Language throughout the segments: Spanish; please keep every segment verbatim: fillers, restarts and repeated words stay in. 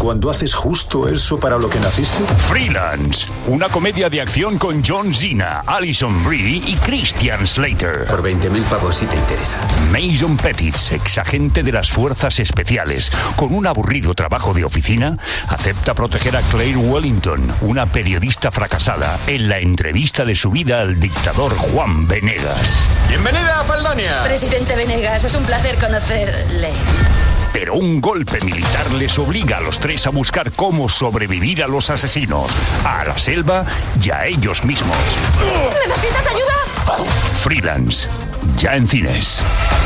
cuando haces justo eso para lo que naciste? Freelance, una comedia de acción con John Cena, Alison Brie y Christian Slater. Por veinte mil pavos si te interesa. Mason Pettis, exagente de las fuerzas especiales, con un aburrido trabajo de oficina, acepta proteger a Claire Wellington, una periodista fracasada, en la entrevista de su vida al dictador Juan Venegas. ¡Bienvenida a Faldonia! Presidente Venegas, es un placer conocerle. Pero un golpe militar les obliga a los tres a buscar cómo sobrevivir a los asesinos, a la selva y a ellos mismos. ¿Necesitas ayuda? Freelance, ya en cines.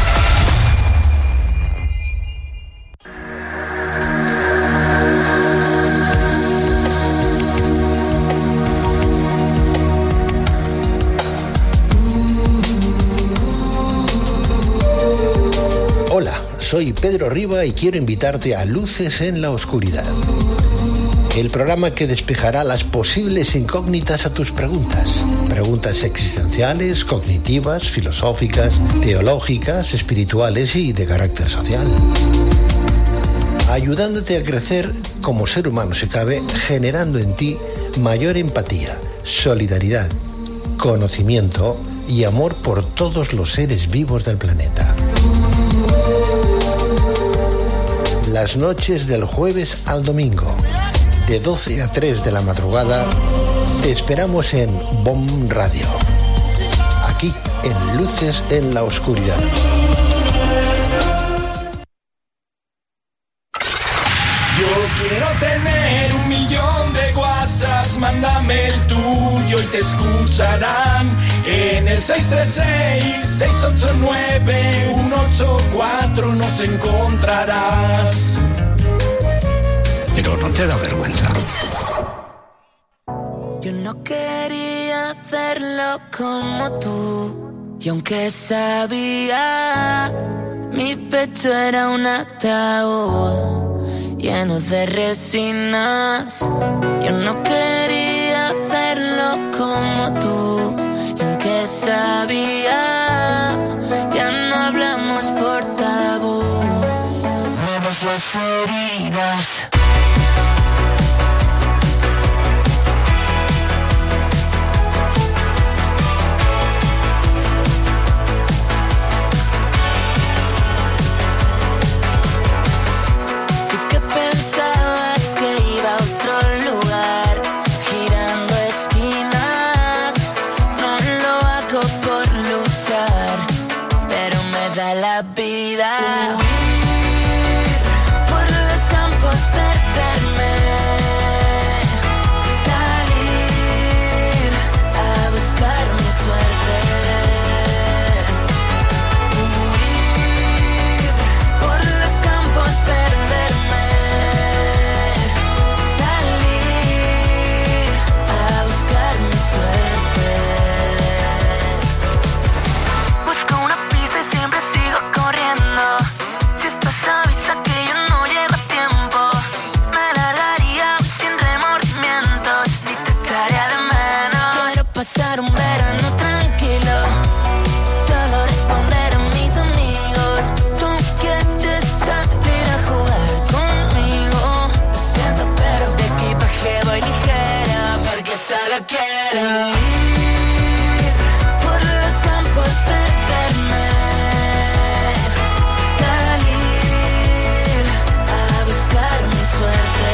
Hola, soy Pedro Riba y quiero invitarte a Luces en la Oscuridad, el programa que despejará las posibles incógnitas a tus preguntas. Preguntas existenciales, cognitivas, filosóficas, teológicas, espirituales y de carácter social. Ayudándote a crecer como ser humano si cabe, generando en ti mayor empatía, solidaridad, conocimiento y amor por todos los seres vivos del planeta. Las noches del jueves al domingo, de doce a tres de la madrugada, te esperamos en B O M Radio, aquí en Luces en la Oscuridad. Yo quiero tener un millón de WhatsApps, mándame el tuyo y te escucharán en el seis tres seis, seis ocho nueve, uno ocho cuatro nos encontrarás. Pero no te da vergüenza. Yo no quería hacerlo como tú, y aunque sabía, mi pecho era un ataúd lleno de resinas. Yo no quería hacerlo como tú, y aunque sabía, ya no hablamos por tabú. Vemos las heridas. La vida, huir por los campos, perderme, salir a buscar mi suerte, huir por los campos, perderme, salir a buscar mi suerte. Busco una pista y siempre sigo corriendo. Si estás avisa que yo no llego a tiempo, me largaría sin remordimientos y te echaría de menos. Quiero pasar un verano tranquilo, solo responder a mis amigos. Tú quieres salir a jugar conmigo, lo siento pero de equipaje voy ligera, porque solo quiero ir por los campos, perderme, suerte,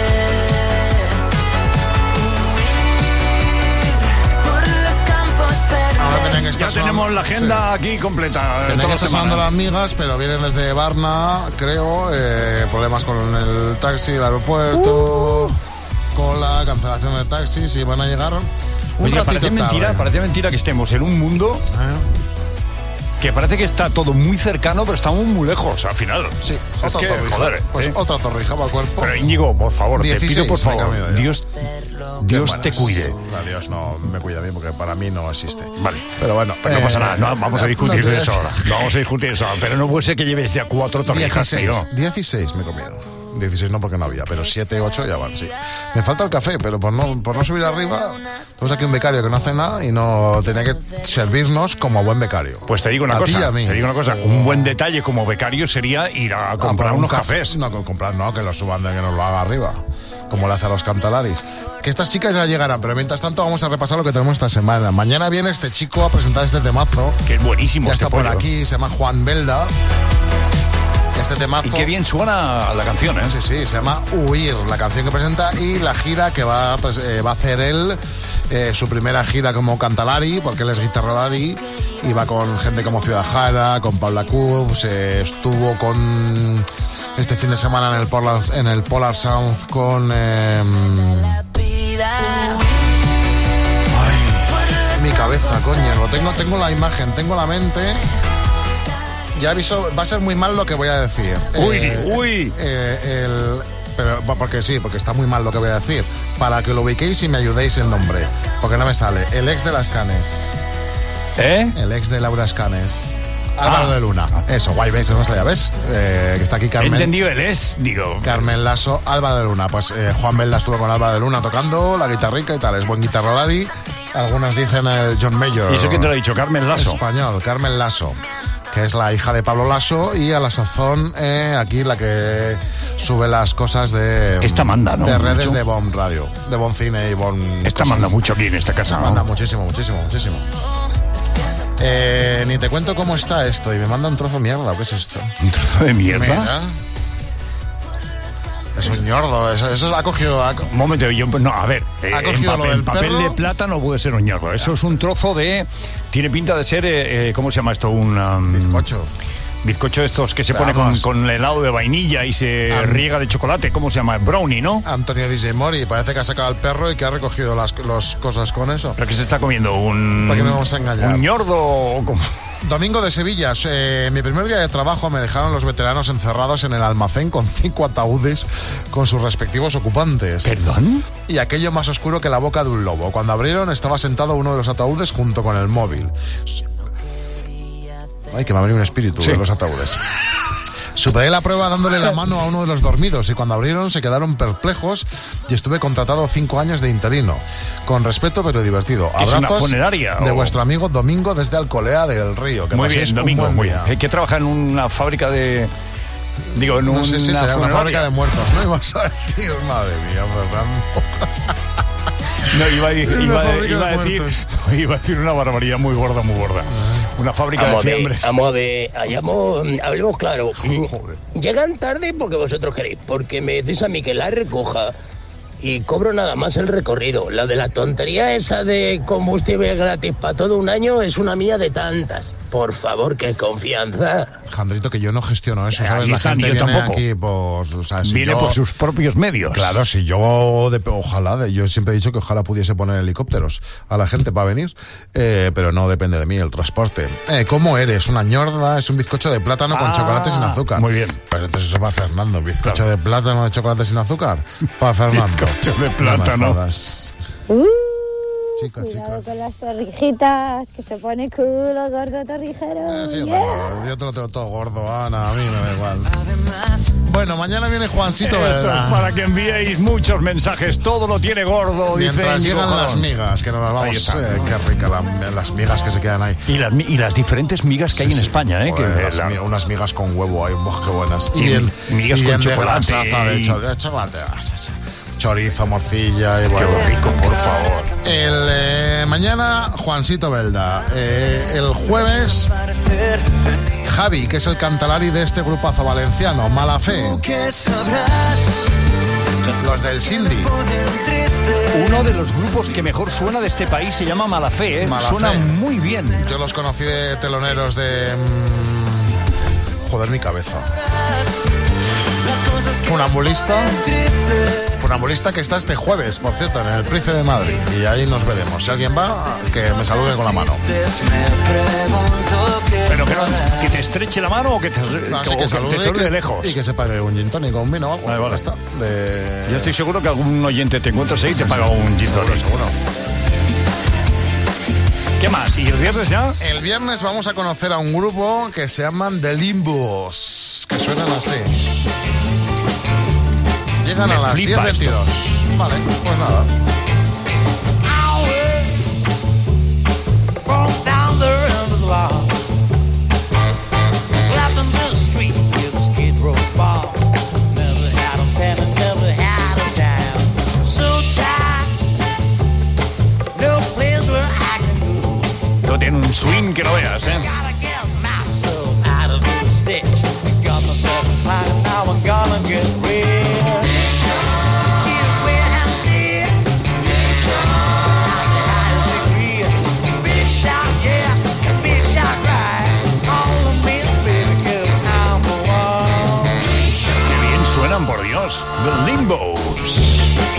huir por los campos, perder. Ya tenemos la agenda aquí completa. Tienen que estar sonando las migas, pero vienen desde Varna, creo. Eh, problemas con el taxi, el aeropuerto, uh. cola, cancelación de taxis, y van a llegar un Oye, ratito parece mentira, tarde. parece mentira que estemos en un mundo ¿Eh? que parece que está todo muy cercano, pero estamos muy lejos al final. Sí, es otra que, torrija. joder, pues ¿eh? otra torrija para el cuerpo. Pero Íñigo, por favor, te pido por favor, Dios, Dios te cuide. No, Dios no me cuida bien porque para mí no existe. Vale, pero bueno, pues no eh, pasa nada, no, vamos a discutir no de eso ahora. No vamos a discutir eso, pero no puede ser que lleves ya cuatro torrijas, tío. dieciséis me he comido. dieciséis no porque no había, pero siete, ocho ya van, sí. Me falta el café, pero por no, por no subir arriba, tenemos aquí un becario que no hace nada y no tenía que servirnos como buen becario. Pues te digo una a cosa, ti y a mí. te digo una cosa, un buen detalle como becario sería ir a comprar un unos café. cafés. No, comprar no, que lo suban de que nos lo haga arriba, como le hace a los Cantalaris. Que estas chicas ya llegarán, pero mientras tanto vamos a repasar lo que tenemos esta semana. Mañana viene este chico a presentar este temazo. Que es buenísimo ya este está por pollo. aquí, se llama Juan Belda. Este temazo. Y qué bien suena la canción, ¿eh? Sí, sí, se llama Huir, la canción que presenta y la gira que va a, eh, va a hacer él, eh, su primera gira como Cantalari, porque él es guitarrolari, y va con gente como Ciudad Jara, con Paula Cubs, eh, estuvo con este fin de semana en el Polar, en el Polar Sound con... Eh, ay, mi cabeza, coño, lo tengo, tengo la imagen, tengo la mente... Ya aviso, va a ser muy mal lo que voy a decir. Uy, eh, uy. Eh, el, pero porque sí, porque está muy mal lo que voy a decir. Para que lo ubiquéis y me ayudéis el nombre. Porque no me sale. El ex de las Canes. ¿Eh? El ex de Laura Escanes. Álvaro Ah. de Luna. Eso, guay, ves, no ya ves. Eh, que está aquí He Carmen. entendido el es, digo. Carmen Lasso, Álvaro de Luna. Pues eh, Juan Belda estuvo con Álvaro de Luna tocando la guitarrica y tal. Es buen guitarrolari. Algunos dicen el John Mayer. ¿Y eso quién te lo ha dicho? Carmen Lasso. Español, Carmen Lasso, que es la hija de Pablo Lasso y a la sazón eh, aquí la que sube las cosas de Esta manda, ¿no? de redes Mucho. de Bon Radio, de Bon Cine y Bon Esta cosas. manda mucho aquí en esta casa, ¿no? Manda muchísimo, muchísimo, muchísimo. Eh, ni te cuento cómo está esto y me manda un trozo de mierda. ¿O qué es esto? Un trozo de mierda. Mira. Es un ñordo, eso, eso ha cogido... Ha, Un momento, yo, no, a ver, eh, Ha en cogido lo papel, del papel perro. de plata no puede ser un ñordo. Eso es un trozo de... Tiene pinta de ser, eh, eh, ¿cómo se llama esto? Un... um, bizcocho. Bizcocho de estos que se Pero pone con, vamos. con helado de vainilla y se Am- riega de chocolate. ¿Cómo se llama? Brownie, ¿no? Antonio D J Mori, parece que ha sacado al perro y que ha recogido las los cosas con eso. ¿Pero que se está comiendo? ¿Un, ¿Para qué nos vamos a engañar? un ñordo? o cómo? Domingo de Sevilla. Eh, mi primer día de trabajo me dejaron los veteranos encerrados en el almacén con cinco ataúdes con sus respectivos ocupantes. ¿Perdón? Y aquello más oscuro que la boca de un lobo. Cuando abrieron estaba sentado uno de los ataúdes junto con el móvil. Ay, que me ha venido un espíritu Sí. de los ataúdes. Superé la prueba dándole la mano a uno de los dormidos y cuando abrieron se quedaron perplejos y estuve contratado cinco años de interino. Con respeto pero divertido. ¿Es una Abrazos funeraria, de o? vuestro amigo Domingo desde Alcolea del Río. Que Muy paséis bien, un Domingo, buen muy día. bien. ¿Hay que trabajar en una fábrica de... Digo, en No una sé si será una funeraria? fábrica de muertos. No ibas a decir, madre mía, Fernando. No, iba, a- iba, Una a- fábrica iba a de decir, muertos. iba a decir una barbaridad muy gorda, muy gorda. Una fábrica Vamos de a ver, fiambres. vamos a ver, hayamos, hablemos claro. Llegan tarde porque vosotros queréis, porque me decís a mí que la recoja y cobro nada más el recorrido. La de la tontería esa de combustible gratis para todo un año es una mía de tantas. Por favor, qué confianza. Jandrito, que yo no gestiono eso, Eh, ¿sabes? aquí La está, gente ni yo viene tampoco. aquí, pues, o sea, si Viene yo- por sus propios medios. Claro, si yo, de, ojalá, de- yo siempre he dicho que ojalá pudiese poner helicópteros a la gente para venir, eh, pero no depende de mí el transporte. Eh, ¿Cómo eres? Una ñorda, es un bizcocho de plátano con Ah, chocolate sin azúcar. muy bien. Pero entonces eso para Fernando, bizcocho Claro. de plátano de chocolate sin azúcar. Para Fernando. Bizcocho de No me plátano. jodas. Uh, Chica, cuidado chica. con las torrijitas, que se pone culo gordo torrijero. Eh, sí, yo, Yeah. tengo- yo te lo tengo todo gordo, Ana, a mí me da igual. Bueno, mañana viene Juancito Esto Belda. es para que enviéis muchos mensajes. Todo lo tiene gordo, Mientras dice llegan Nico las Jalón. migas, que nos las Ahí vamos. está. Eh, qué rica la- las migas que se quedan ahí. Y las, mi- y las diferentes migas que hay en España, ¿eh? Joder, que las la- mi- unas migas con huevo ahí, ¡buah, qué buenas! Y migas y con bien de chocolate grasaza de y- cho- de chocolate. ah, sí, sí. Chorizo, morcilla y Qué bueno. rico, por favor. El eh, mañana Juancito Belda. Eh, el jueves Javi, que es el cantalari de este grupazo valenciano, Mala Fe. Los del Cindy. Uno de los grupos que mejor suena de este país se llama Malafé, ¿eh? Mala Suena Fe. muy bien. Yo los conocí de teloneros de... mm, joder, mi cabeza. Funambulista. Funambulista que está este jueves, por cierto, en el Price de Madrid. Y ahí nos veremos. Si alguien va, que me salude con la mano. Pero que, no- que te estreche la mano o que te, No, o así que que salude te y salude que- de lejos. Y que se pague un gin tonic o un vino o algo. Vale, vale. Ya está. De... Yo estoy seguro que algún oyente te encuentras ahí y te paga un gin tonic. seguro. ¿Qué más? ¿Y el viernes ya? El viernes vamos a conocer a un grupo que se llaman The Limbos, que suenan así. llegan Me a las diez flipa esto. veintidós. Vale, pues nada. Esto tiene un swing que no veas, ¿eh? Qué bien suenan, por Dios. The Limbos.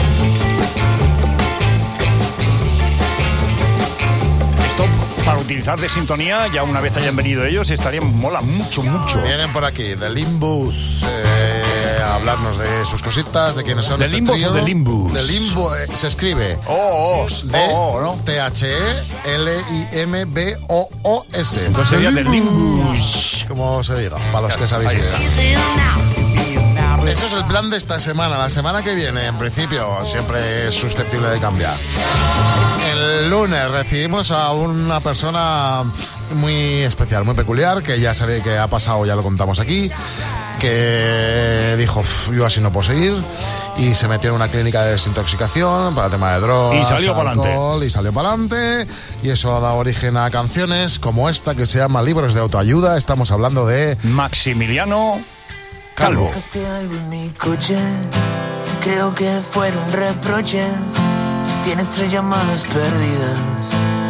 Para utilizar de sintonía, ya una vez hayan venido ellos, estaría mola mucho, mucho. Vienen por aquí, The Limbus, eh, a hablarnos de sus cositas, de quiénes son. ¿De este Limbus trío. o de Limbus? De Limbo, eh, se escribe Oh, oh, D oh, ¿no? T H E L I M B O O S. Entonces sería The Limbus. Como se diga, para los que sabéis Ahí leer. está. Eso es el plan de esta semana. La semana que viene, en principio, siempre es susceptible de cambiar. El lunes recibimos a una persona muy especial, muy peculiar, que ya sabéis que ha pasado, ya lo contamos aquí, que dijo, yo así no puedo seguir, y se metió en una clínica de desintoxicación para el tema de drogas, Y salió pa'lante. alcohol, y salió para adelante, y eso ha dado origen a canciones como esta que se llama Libros de Autoayuda. Estamos hablando de Maximiliano Calvo. Dejaste algo en mi coche, creo que fueron reproches. Tienes tres llamadas perdidas,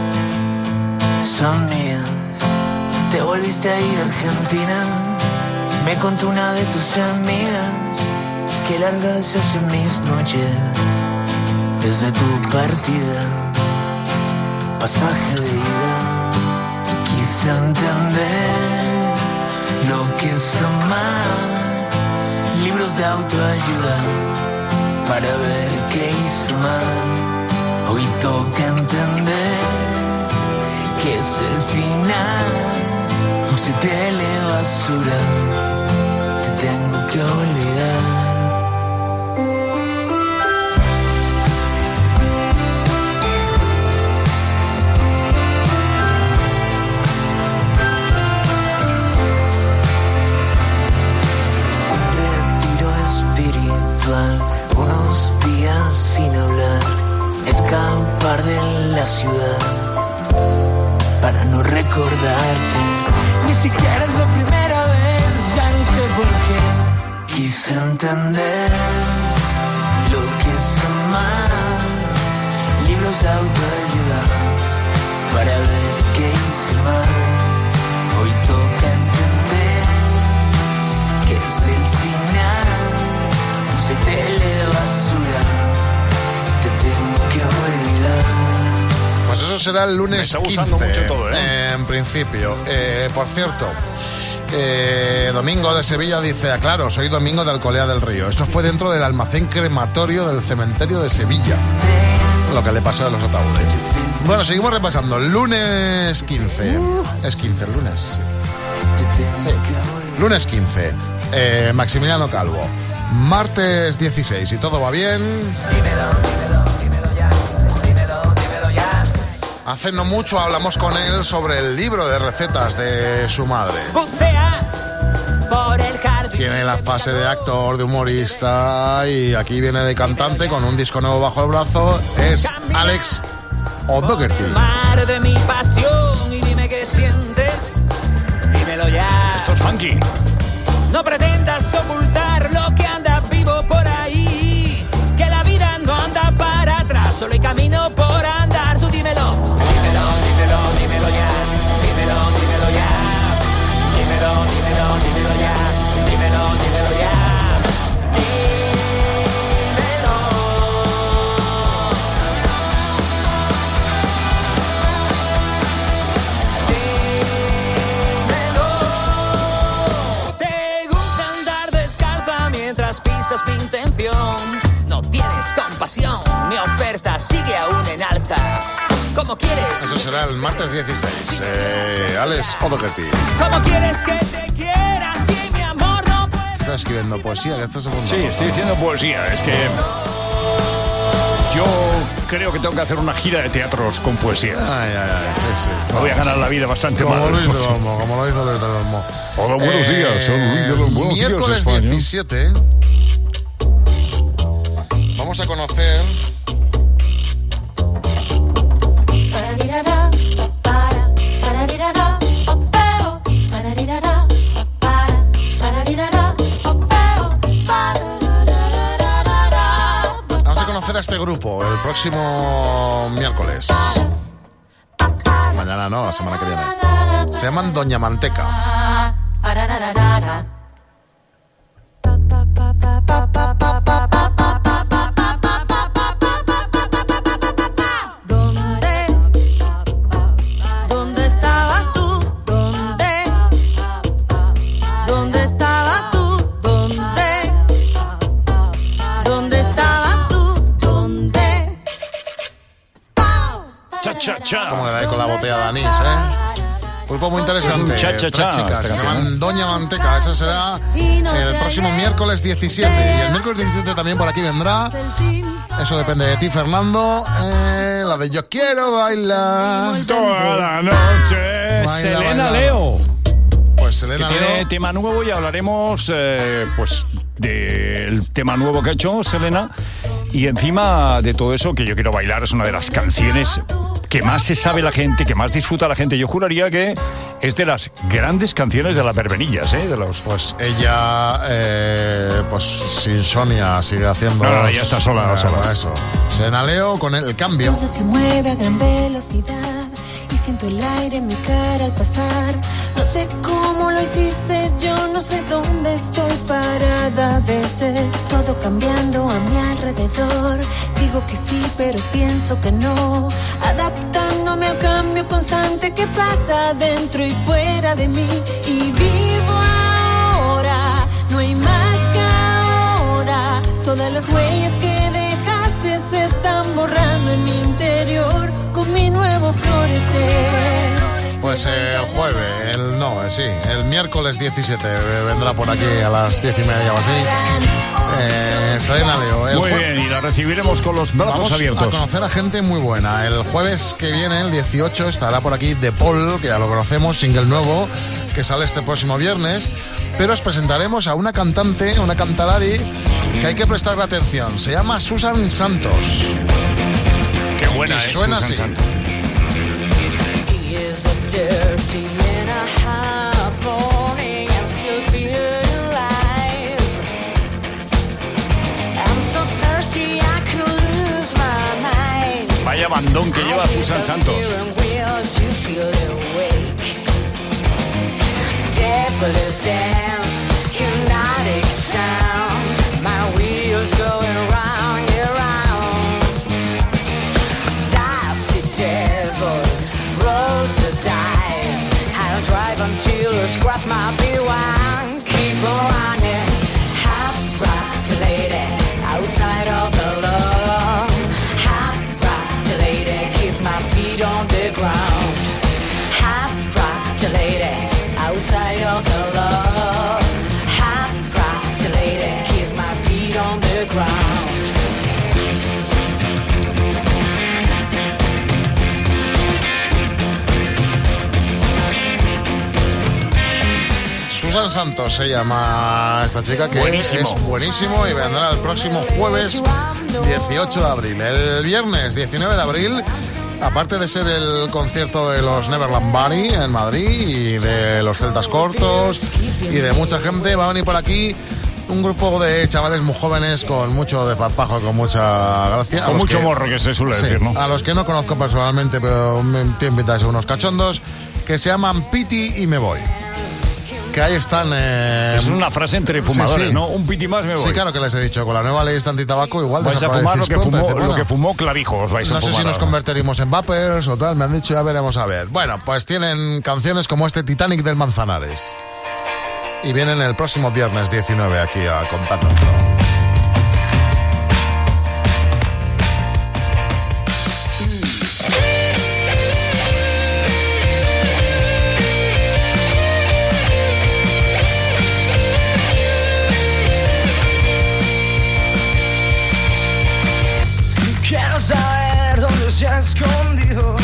son mías. Te volviste a ir a Argentina, me contó una de tus amigas que largas se hacen mis noches desde tu partida. Pasaje de ida, quise entender lo que es amar. Libros de autoayuda para ver qué hizo mal. Hoy toca entender que es el final. No se te eleva basura, te tengo que olvidar. Unos días sin hablar, escapar de la ciudad para no recordarte. Ni siquiera es la primera vez, ya no sé por qué. Quise entender lo que es amar. Libros de autoayuda para ver qué hice mal. Hoy toca entender que es el final. Se te eleva basura, te tengo que olvidar. Pues eso será el lunes Me está gustando quince, mucho todo, ¿eh? En principio. Eh, por cierto, eh, Domingo de Sevilla dice, aclaro, soy Domingo de Alcolea del Río. Eso fue dentro del almacén crematorio del cementerio de Sevilla. Lo que le pasó a los ataúdes. Bueno, seguimos repasando. Lunes quince. Es quince el lunes. Sí. Lunes quince. Eh, Maximiliano Calvo. Martes dieciséis, si todo va bien. Dímelo, dímelo, dímelo ya, dímelo, dímelo ya. Hace no mucho hablamos con él sobre el libro de recetas de su madre. Bucea por el jardín. Tiene la fase de actor, de humorista, y aquí viene de cantante con un disco nuevo bajo el brazo. Es Alex O'Doherty. Mar de mi pasión y dime qué sientes. Dímelo ya. Esto es funky. No pretendas ocultar lo que anda vivo por ahí. Que la vida no anda para atrás, solo hay camino por andar. Tú dímelo. Dímelo, dímelo, dímelo ya. Dímelo, dímelo ya. Dímelo, dímelo, dímelo ya. Dímelo, dímelo ya. Pisas mi intención, no tienes compasión, mi oferta sigue aún en alza. ¿Cómo quieres? Eso será el martes dieciséis. Eh, Alex O'Doherty. ¿Cómo quieres que te quiera si mi amor no puede? Esta escribiendo poesía, que esta segunda Sí, cosa, estoy ¿no? diciendo poesía. Es que yo creo que tengo que hacer una gira de teatros con poesías. Ay, ay, ay, sí, sí. Me voy a ganar la vida bastante Como mal. Luis del Olmo, como lo hizo Luis del Olmo. Hola, buenos días, soy Luis del Olmo. Buenos días, Miércoles España. diecisiete. Vamos a conocer Vamos a conocer a este grupo el próximo miércoles. Mañana no, la semana que viene. Se llaman Doña Manteca. ¿Dónde? ¿Dónde estabas tú? ¿Dónde? ¿Dónde estabas tú? ¿Dónde? ¿Dónde estabas tú? ¿Dónde? Cha, cha, cha. Como le da ahí con la botella de anís, ¿eh? Grupo muy interesante. Es un cha, cha, cha, Tres chicas, esta se canción, llaman Doña Manteca. Eso será el próximo miércoles diecisiete. Y el miércoles diecisiete también por aquí vendrá. Eso depende de ti, Fernando. Eh, la de Yo quiero bailar. Toda la noche. Baila, Selena baila. Leo. Pues Selena que tiene Leo. tema nuevo y hablaremos eh, pues del tema nuevo que ha hecho Selena. Y encima de todo eso, que Yo quiero bailar es una de las canciones que más se sabe la gente, que más disfruta la gente. Yo juraría que es de las grandes canciones de las verbenillas, ¿eh? De los... Pues ella, eh, pues sin Sonia, sigue haciendo. No, no, ya está sola, eh, sola. Eso. Selena Leo con el cambio. Todo se mueve a gran velocidad y siento el aire en mi cara al pasar. No sé cómo lo hiciste, yo no sé dónde estoy parada. A veces todo cambiando a mi alrededor. Digo que sí, pero pienso que no. Adaptándome al cambio constante que pasa dentro y fuera de mí. Y vivo ahora, no hay más que ahora. Todas las huellas que dejaste se están borrando en mi interior con mi nuevo florecer. Pues eh, el jueves, el no, eh, sí, el miércoles diecisiete eh, vendrá por aquí a las diez y media o así. Eh, Selena Leo. El Muy jue- bien, y la recibiremos con los brazos Vamos abiertos. a conocer a gente muy buena. El jueves que viene, el dieciocho, estará por aquí De Paul, que ya lo conocemos, single nuevo, que sale este próximo viernes. Pero os presentaremos a una cantante, una cantarari, que hay que prestarle atención. Se llama Susan Santos. Qué buena Y es suena Susan así. Santos. Dirty and a hot morning, I'm still feeling alive. I'm so thirsty I could lose my mind. Vaya bandón que lleva Susan Santos. Steering wheel to feel awake. Devilish dance, hypnotic sound. My wheels going round and round. Dusty devils, rolls the dice. I'll drive until the scrap my be one. Keep on running, half right lady, outside of the law. Half right lady, keep my feet on the ground. Half right lady, outside of the law. Half right lady, keep my feet on the ground. Susan Santos se llama esta chica, que Buenísimo. es buenísimo y vendrá el próximo jueves dieciocho de abril. El viernes diecinueve de abril, aparte de ser el concierto de los Neverland Bari en Madrid y de los Celtas Cortos y de mucha gente, va a venir por aquí un grupo de chavales muy jóvenes con mucho desparpajo, con mucha gracia. A Con los mucho que- morro, que se suele Sí, decir, ¿no? a los que no conozco personalmente, pero me tienen pinta de ser unos cachondos, que se llaman Piti y Me Voy. Que ahí están... eh, Es una frase entre fumadores, sí, sí. ¿no? Un piti más me voy. Sí, claro que les he dicho, con la nueva ley antitabaco igual Vais a fumar lo que, desaparecéis fumó, pronto. Dice, lo bueno, que fumó Clavijo, os vais a no sé fumar si nos ahora. convertiremos en vapers o tal, me han dicho, ya veremos a ver. Bueno, pues tienen canciones como este Titanic del Manzanares. Y vienen el próximo viernes diecinueve aquí a contárnoslo. tienes ya escondido.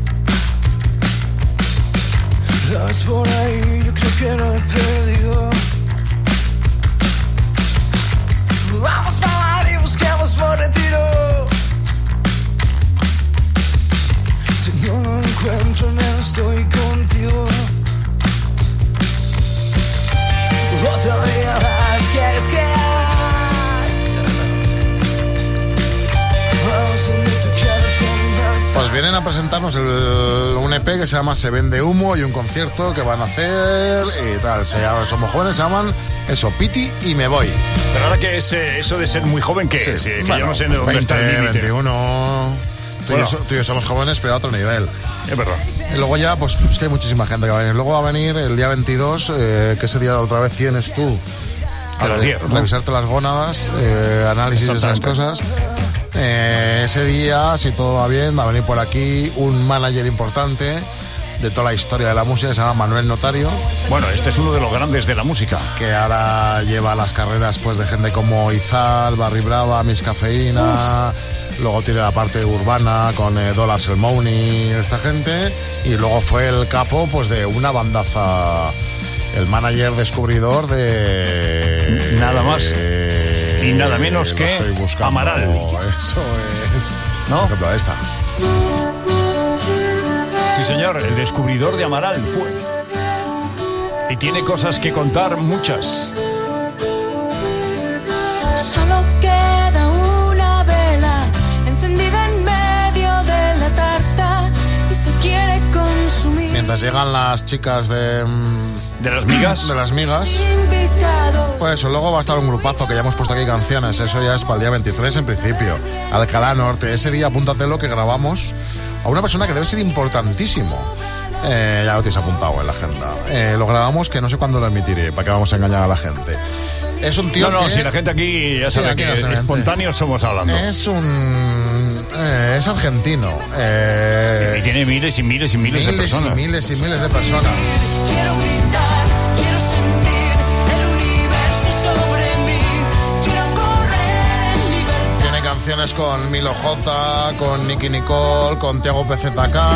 La ves por ahí, yo creo que no he perdido. Vamos para bar y busquemos por retiro. Si no lo encuentro, no estoy contigo. Otro día más, ¿quieres quedar? Vamos donde tú quieras, donde Pues vienen a presentarnos el, un E P que se llama Se Vende Humo y un concierto que van a hacer y tal. Se llama, somos jóvenes, se llaman eso, Piti y Me Voy. Pero ahora que es eh, eso de ser muy joven, ¿qué Sí, es? Eh, que bueno, yo no sé pues dónde veinte, está el límite. veintiuno. Tú, Bueno. y yo, tú y yo somos jóvenes, pero a otro nivel. Es verdad. Y luego ya, pues es que hay muchísima gente que va a venir. Luego va a venir el día veintidós, eh, que ese día otra vez tienes tú. A las diez, ¿no? Revisarte las gónadas, eh, análisis de esas cosas. Eh, ese día, si todo va bien, va a venir por aquí un manager importante de toda la historia de la música, que se llama Manuel Notario. Bueno, este es uno de los grandes de la música. Que ahora lleva las carreras pues de gente como Izal, Barry Brava, Miss Cafeína. Uf. Luego tiene la parte urbana con eh, Dollars El Money, esta gente. Y luego fue el capo pues de una bandaza, el manager descubridor de... Nada más eh, y nada menos que Amaral. Eso es... ¿No? Por ejemplo, esta. Sí, señor, el descubridor de Amaral fue. Y tiene cosas que contar, muchas. Solo queda una vela encendida en medio de la tarta y se quiere consumir. Mientras llegan las chicas de... ¿De las migas? De las migas. Pues eso, luego va a estar un grupazo que ya hemos puesto aquí canciones. Eso ya es para el día veintitrés en principio. Alcalá Norte. Ese día apúntatelo que grabamos a una persona que debe ser importantísimo. Eh, ya lo tienes apuntado en la agenda. Eh, lo grabamos que no sé cuándo lo emitiré, para que vamos a engañar a la gente. Es un tío No, no, que... si la gente aquí ya Sí, sabe aquí que no se mete. espontáneos somos hablando. Es un... Eh, es argentino. Eh, y tiene miles y miles y miles, miles de personas. y miles y miles de personas. Quiero gritar, quiero sentir el universo sobre mí. Quiero correr en libertad. Tiene canciones con Milo J, con Nicky Nicole, con Tiago P Z K.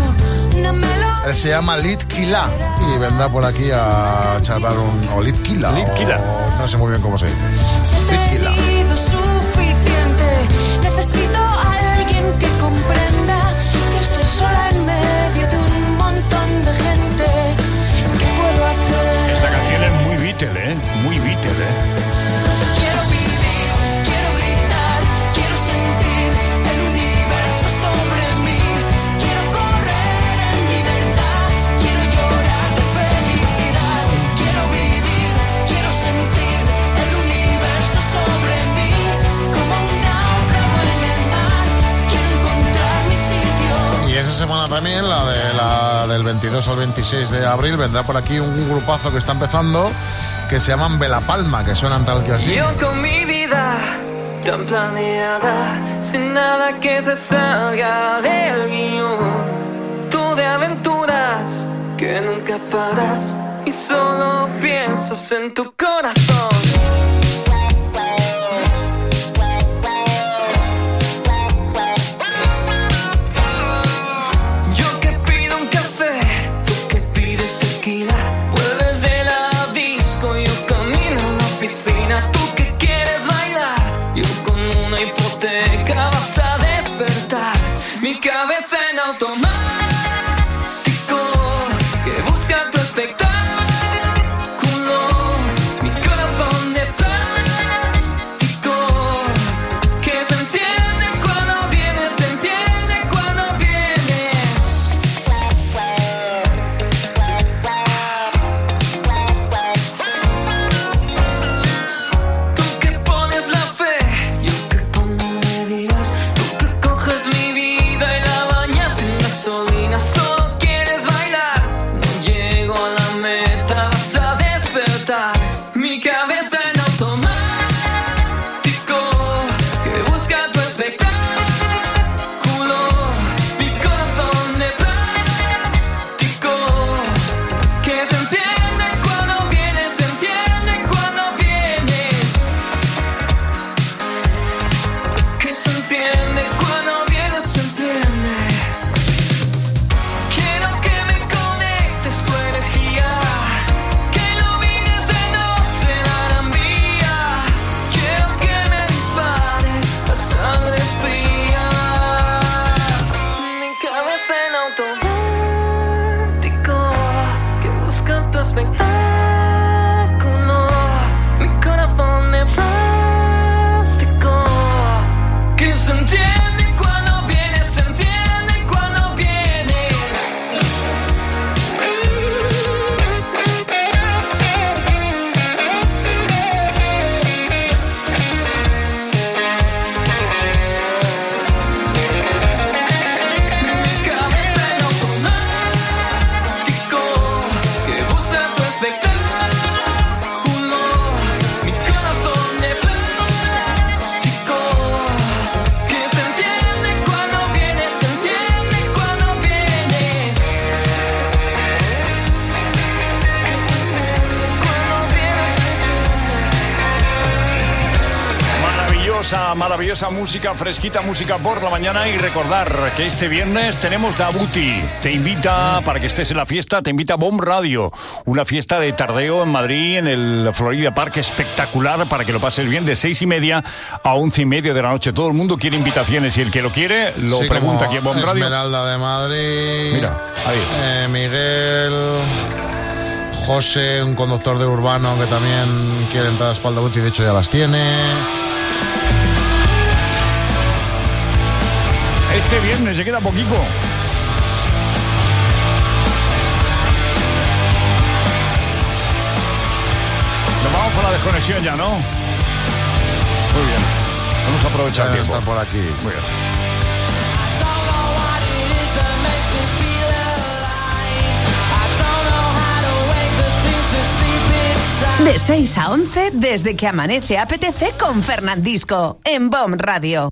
Él se llama Litkila y vendrá por aquí a charlar un... O Litkila. Litkila. O, no sé muy bien cómo se dice. Litkila. Suficiente. Necesito a alguien que comprenda que estoy sola en medio de un montón de gente. ¿Qué puedo hacer? Esta canción es muy Beatle, ¿eh? Muy Beatle, ¿eh? Quiero vivir, quiero gritar, quiero sentir el universo sobre mí. Quiero correr en libertad, quiero llorar de felicidad. Quiero vivir, quiero sentir el universo sobre mí. Como un náufrago en el mar, quiero encontrar mi sitio. Y esa semana también, la, de, la del veintidós al veintiséis de abril, vendrá por aquí un grupazo que está empezando, que se llaman Bela Palma, que suenan tal que así. Yo con mi vida tan planeada, sin nada que se salga del guión. Tú de aventuras que nunca paras y solo piensas en tu corazón. Mi cabeza en automático que busca tu espectáculo. Mi corazón de plástico que se enciende cuando vienes, se entiende cuando vienes. Tú que pones la fe, yo que pongo medidas. Tú que coges mi vida y la bañas en las esta maravillosa música, fresquita música por la mañana. Y recordar que este viernes tenemos la Buti. Te invita, para que estés en la fiesta, te invita a Bomb Radio. Una fiesta de tardeo en Madrid, en el Florida Park, espectacular, para que lo pases bien, de seis y media a once y media de la noche. Todo el mundo quiere invitaciones y el que lo quiere lo sí, pregunta aquí en Bomb Radio. Esmeralda de Madrid. Mira, ahí. Eh, Miguel... José, un conductor de Urbano que también quiere entrar a Espalda Buti, de hecho ya las tiene. Este viernes se queda poquito. Nos vamos por la desconexión ya, ¿no? Muy bien. Vamos a aprovechar el tiempo. Está por aquí. Muy bien. De seis a once, desde que amanece A P T C con Fernandisco, en Bomb Radio.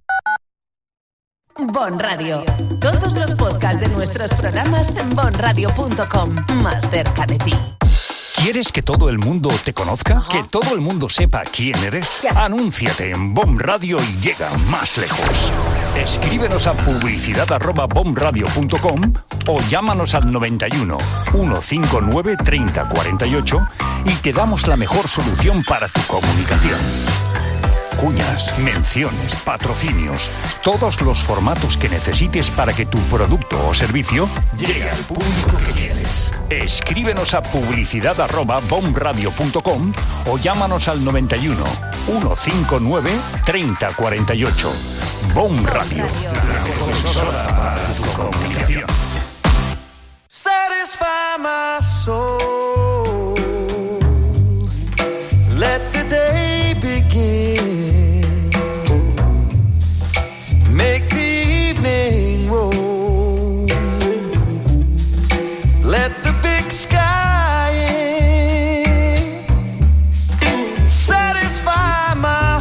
Bomb Radio. Todos los podcasts de nuestros programas en bomb radio punto com. Más cerca de ti. ¿Quieres que todo el mundo te conozca? ¿Que todo el mundo sepa quién eres? Anúnciate en Bomb Radio y llega más lejos. Escríbenos a publicidad arroba bomb radio punto com o llámanos al noventa y uno, ciento cincuenta y nueve, treinta cuarenta y ocho y te damos la mejor solución para tu comunicación. Cuñas, menciones, patrocinios, todos los formatos que necesites para que tu producto o servicio llegue al público que quieres. Escríbenos a publicidad arroba bomb radio punto com o llámanos al noventa y uno, ciento cincuenta y nueve, treinta cuarenta y ocho. Bomb Radio, la mejor emisora para tu comunicación. Satisfy my soul. Let the day begin. Make the evening roll. Let the big sky in. Satisfy my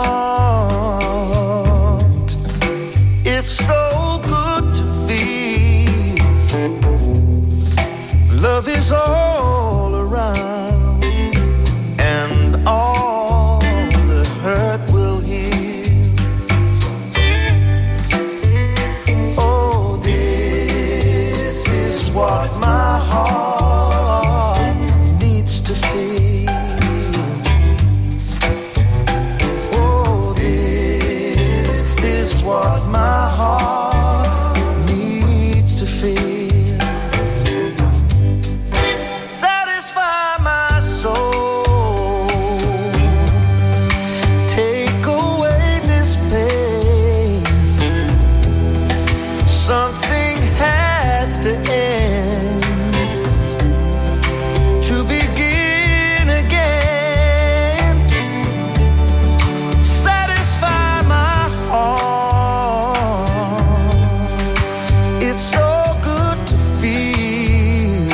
heart. It's so good to feel. Love is all around, and all the hurt will heal. Oh, this is what my heart needs to feel. Oh, this is what my heart needs to feel. Satisfy my soul. Take away this pain. Something has to end to begin again. Satisfy my heart. It's so good to feel.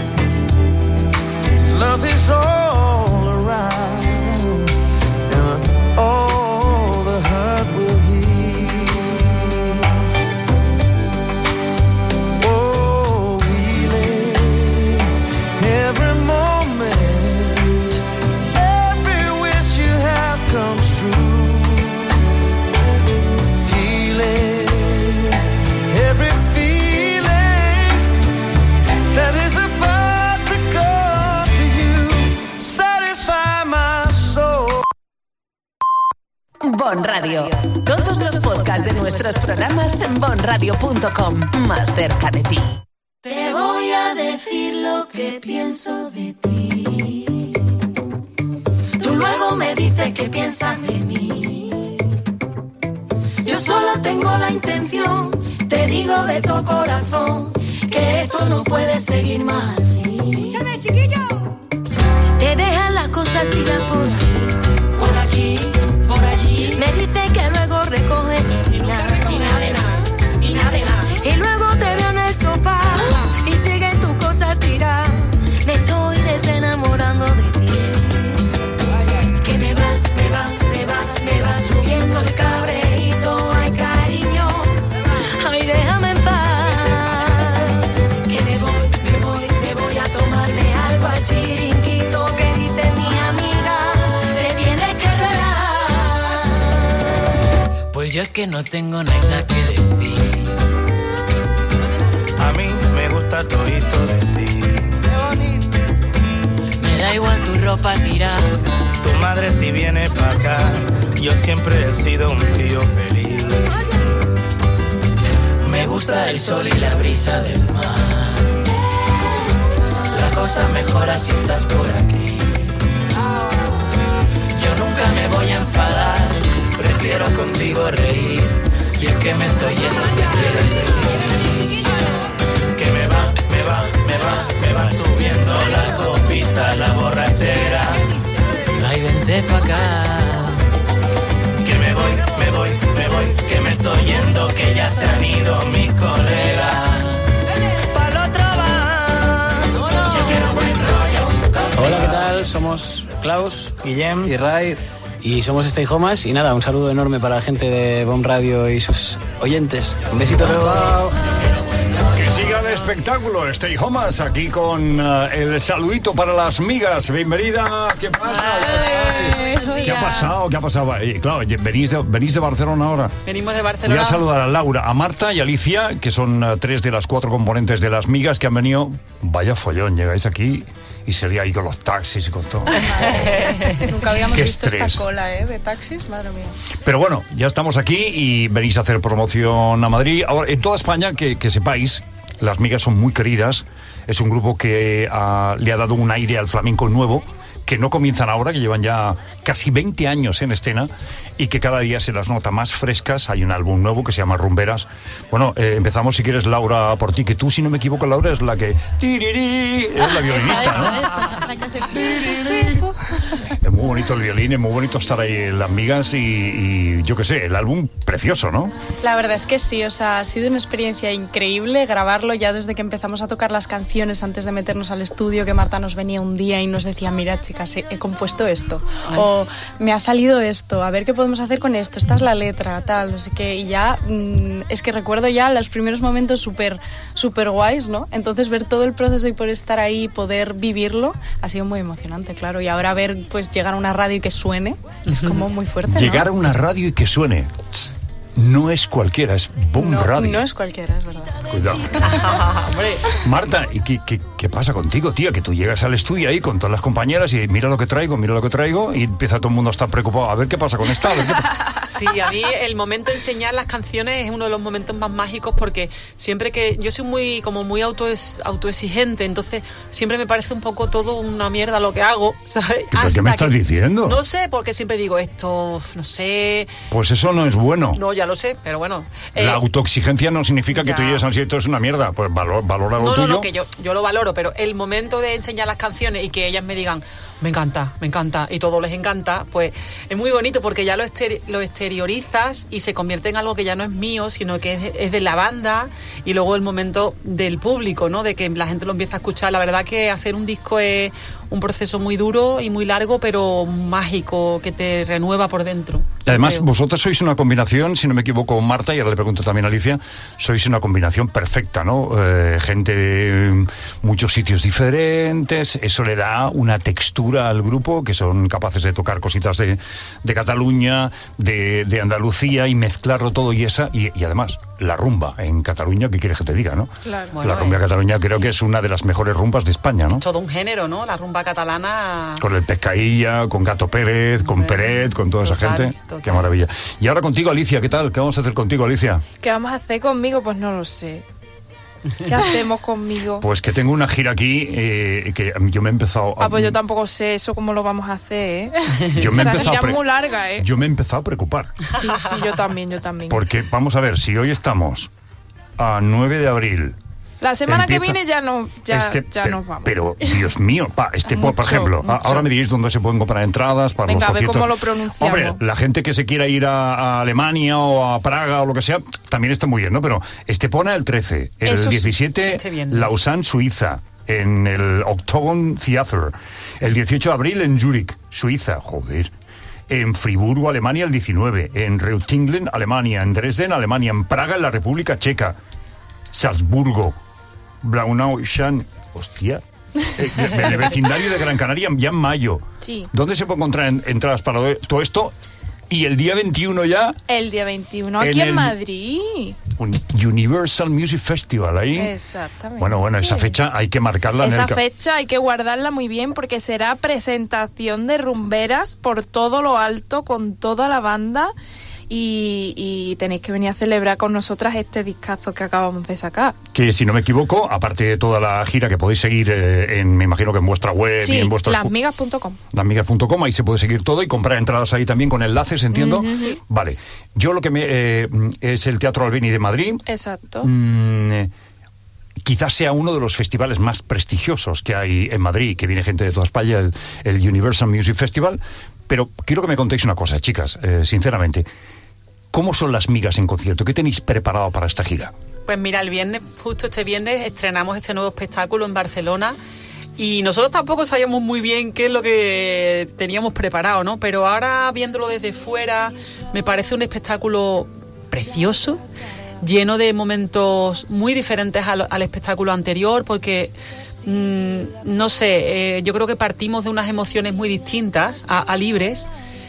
Love is all around, and all the hurt will heal. Oh, we live every moment, every wish you have comes true. Healing every feeling that is about to come to you. Satisfy my soul. Bon Radio. Todos los podcasts de nuestros programas en bomb radio punto com. Más cerca de ti. Te voy a decir lo que pienso de ti. Tú luego me dices qué piensas de mí. Yo solo tengo la intención, te digo de todo corazón, que esto no puede seguir más así. ¡Chame, chiquillo! Te dejan las cosas tiradas por aquí, Por aquí, por allí. me dices que luego recoges y nada, Y nada de nada, y nada de nada. y luego te veo en el sofá y siguen tus cosas tiradas. Me estoy desenamorando de ti. Que me va, me va, me va, me va subiendo el cabreíto. Ay, cariño, ay, déjame en paz. Que me voy, me voy, me voy a tomarme algo al chiringuito. Que dice mi amiga, te tienes que relajar. Yo es que no tengo nada que decir. A mí me gusta todito de ti. Me da igual tu ropa tirada. Tu madre si viene para acá, yo siempre he sido un tío feliz. Me gusta el sol y la brisa del mar. La cosa mejora si estás por aquí. Yo nunca me voy a enfadar, prefiero contigo reír. Y es que me estoy yendo y te quieres venir. Que me va, me va, me va, me va subiendo la copita, la borrachera. Ay, vente pa' acá. Que me voy, me voy, me voy, que me estoy yendo, que ya se han ido mis colegas. Pa'l otro va. Yo quiero buen rollo. Hola, ¿qué tal? Somos Klaus, Guillem y Ray. Y somos Stay Homas. Y nada, un saludo enorme para la gente de Bomb Radio y sus oyentes. Un besito. Chao. Que siga el espectáculo. Stay Homas aquí con uh, el saludito para las migas. Bienvenida. ¿Qué pasa? Ay, ¿Qué ha pasado? ¿Qué ha pasado? Eh, claro, venís de, venís de Barcelona ahora. Venimos de Barcelona. Voy a saludar a Laura, a Marta y a Alicia, que son uh, tres de las cuatro componentes de las migas que han venido. Vaya follón, llegáis aquí y se lía ahí con los taxis y con todo. Nunca habíamos Qué visto estrés. esta cola, ¿eh? De taxis, madre mía. Pero bueno, ya estamos aquí y venís a hacer promoción a Madrid. Ahora, en toda España, que, que sepáis, las migas son muy queridas. Es un grupo que uh, le ha dado un aire al flamenco nuevo, que no comienzan ahora, que llevan ya casi veinte años en escena y que cada día se las nota más frescas. Hay un álbum nuevo que se llama Rumberas. Bueno, eh, empezamos, si quieres, Laura, por ti, que tú, si no me equivoco, Laura, es la que... tiriri, es la violinista, esa, ¿no? esa, esa, la que hace... Es muy bonito el violín, es muy bonito estar ahí en las migas y, y yo qué sé, el álbum precioso, ¿no? La verdad es que sí, o sea, ha sido una experiencia increíble grabarlo ya desde que empezamos a tocar las canciones antes de meternos al estudio, que Marta nos venía un día y nos decía, mira chicas, he, he compuesto esto, Ay. o me ha salido esto, a ver qué podemos hacer con esto, esta es la letra, tal, así que y ya, mmm, es que recuerdo ya los primeros momentos súper súper guays, ¿no? Entonces ver todo el proceso y poder estar ahí, poder vivirlo, ha sido muy emocionante, claro, y ahora ver pues llegar a una radio y que suene, es como muy fuerte, ¿no? Llegar a una radio y que suene, no es cualquiera, es Bomb no, Radio. No es cualquiera, es verdad. Cuidado. Marta, ¿y qué, qué, qué pasa contigo, tía? Que tú llegas al estudio ahí con todas las compañeras y mira lo que traigo, mira lo que traigo, y empieza todo el mundo a estar preocupado. A ver qué pasa con esta. A ver qué pasa. Sí, a mí el momento de enseñar las canciones es uno de los momentos más mágicos, porque siempre que... Yo soy muy como muy auto, autoexigente, entonces siempre me parece un poco todo una mierda lo que hago, ¿sabes? ¿Pero qué me estás que, diciendo? No sé, porque siempre digo esto, no sé... Pues eso no es bueno. No, ya lo sé, pero bueno... La eh, autoexigencia no significa ya. que tú llegues al sitio, es una mierda. Pues valor, valora lo no, tuyo. No, no, que yo, yo lo valoro, pero el momento de enseñar las canciones y que ellas me digan, me encanta, me encanta, y todo les encanta, pues es muy bonito porque ya lo, exter lo exteriorizas y se convierte en algo que ya no es mío, sino que es, es de la banda, y luego el momento del público, ¿no? De que la gente lo empieza a escuchar. La verdad que hacer un disco es un proceso muy duro y muy largo, pero mágico, que te renueva por dentro. Además, creo. vosotras sois una combinación, si no me equivoco, Marta, y ahora le pregunto también a Alicia, sois una combinación perfecta, ¿no? Eh, gente de muchos sitios diferentes, eso le da una textura al grupo, que son capaces de tocar cositas de, de Cataluña, de, de Andalucía, y mezclarlo todo, y esa, y, y además, la rumba en Cataluña, ¿qué quieres que te diga, no? Claro. La Bueno, rumba eh. en Cataluña creo que es una de las mejores rumbas de España, ¿no? Todo un género, ¿no? La rumba catalana... Con el Pescailla, con Gato Pérez, con Peret, con toda total, esa gente. total. Qué maravilla. Y ahora contigo, Alicia, ¿qué tal? ¿Qué vamos a hacer contigo, Alicia? ¿Qué vamos a hacer conmigo? Pues no lo sé. ¿Qué hacemos conmigo? Pues que tengo una gira aquí eh, que yo me he empezado a... Ah, pues yo tampoco sé eso cómo lo vamos a hacer, ¿eh? Yo me he Esa empezado gira a pre- es muy larga, ¿eh? Yo me he empezado a preocupar. Sí, sí, yo también, yo también. Porque, vamos a ver, si hoy estamos a nueve de abril... La semana empieza- que viene ya no, ya, este, ya pero, nos vamos. Pero, Dios mío, pa, este, por, por Mucho, ejemplo, a- mucho. ahora me diréis dónde se pueden comprar entradas para Venga, los a ver conciertos. cómo lo pronunciamos. Hombre, la gente que se quiera ir a, a Alemania o a Praga o lo que sea, también está muy bien, ¿no? Pero Estepona el trece, el Eso es- diecisiete, este viernes. Lausanne, Suiza, en el Octagon Theater, el dieciocho de abril en Zúrich, Suiza, joder. En Friburgo, Alemania, el diecinueve, en Reutlingen, Alemania, en Dresden, Alemania, en Praga, en la República Checa, Salzburgo, Braunau-Schan, hostia, eh, en el vecindario de Gran Canaria ya en mayo. Sí. ¿Dónde se puede encontrar en- entradas para todo esto? Y el día veintiuno ya... El día veintiuno En aquí en, el- Madrid. un Universal Music Festival ahí. Exactamente. Bueno, bueno, esa fecha hay que marcarla en Esa el... ca- fecha hay que guardarla muy bien porque será presentación de rumberas por todo lo alto con toda la banda y, y tenéis que venir a celebrar con nosotras este discazo que acabamos de sacar. Que si no me equivoco, aparte de toda la gira que podéis seguir eh, en, me imagino que en vuestra web y Sí, en vuestras... lasmigas punto com. lasmigas punto com, ahí se puede seguir todo y comprar entradas ahí también con enlaces, entiendo. Ujú, sí. Vale, yo lo que me... eh, es el Teatro Albini de Madrid. Exacto. Mm, eh, quizás sea uno de los festivales más prestigiosos que hay en Madrid, que viene gente de toda España, el, el Universal Music Festival. Pero quiero que me contéis una cosa, chicas, eh, sinceramente. ¿Cómo son las migas en concierto? ¿Qué tenéis preparado para esta gira? Pues mira, el viernes, justo este viernes, estrenamos este nuevo espectáculo en Barcelona y nosotros tampoco sabíamos muy bien qué es lo que teníamos preparado, ¿no? Pero ahora, viéndolo desde fuera, me parece un espectáculo precioso, lleno de momentos muy diferentes al, al espectáculo anterior, porque, mmm, no sé, eh, yo creo que partimos de unas emociones muy distintas a, a Libres.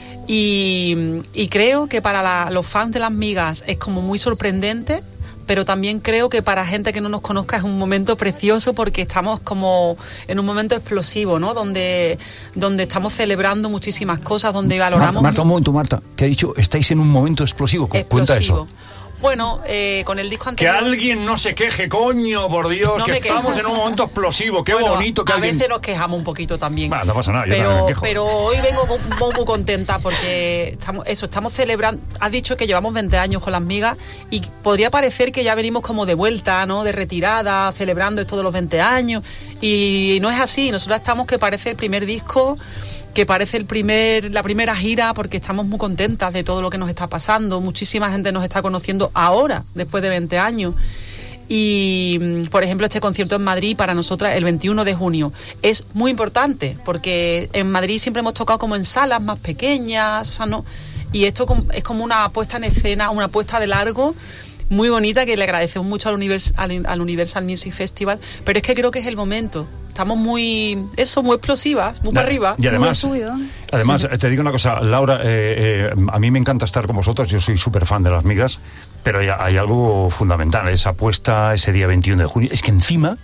Y, y creo que para la, los fans de Las Migas es como muy sorprendente, pero también creo que para gente que no nos conozca es un momento precioso porque estamos como en un momento explosivo, ¿no? Donde, donde estamos celebrando muchísimas cosas, donde valoramos... Marta, Marta, un momento, Marta, que ha dicho, estáis en un momento explosivo. Cu- Cuenta eso. Bueno, eh, con el disco Que anterior... alguien no se queje, coño, por Dios, No que me estamos quejo. en un momento explosivo. Qué Bueno, bonito que a alguien... veces nos quejamos un poquito también. Bah, no pasa nada, yo también pero, me quejo. pero hoy vengo muy, muy contenta porque estamos, eso, estamos celebrando. Has dicho que llevamos veinte años con Las Migas y podría parecer que ya venimos como de vuelta, ¿no? De retirada, celebrando esto de los veinte años. Y no es así. Nosotros estamos que parece el primer disco, que parece el primer, la primera gira, porque estamos muy contentas de todo lo que nos está pasando. Muchísima gente nos está conociendo ahora, después de veinte años. Y, por ejemplo, este concierto en Madrid para nosotras el veintiuno de junio es muy importante, porque en Madrid siempre hemos tocado como en salas más pequeñas, o sea, no, y esto com- es como una puesta en escena, una puesta de largo muy bonita, que le agradecemos mucho al, Univers- al, al Universal Music Festival, pero es que creo que es el momento. Estamos muy, eso, muy explosivas, muy Ya, para arriba. y además- Muy subido. Además, te digo una cosa, Laura, eh, eh, a mí me encanta estar con vosotros, yo soy súper fan de Las Migas, pero hay, hay algo fundamental, esa apuesta ese día veintiuno de junio. Es que encima,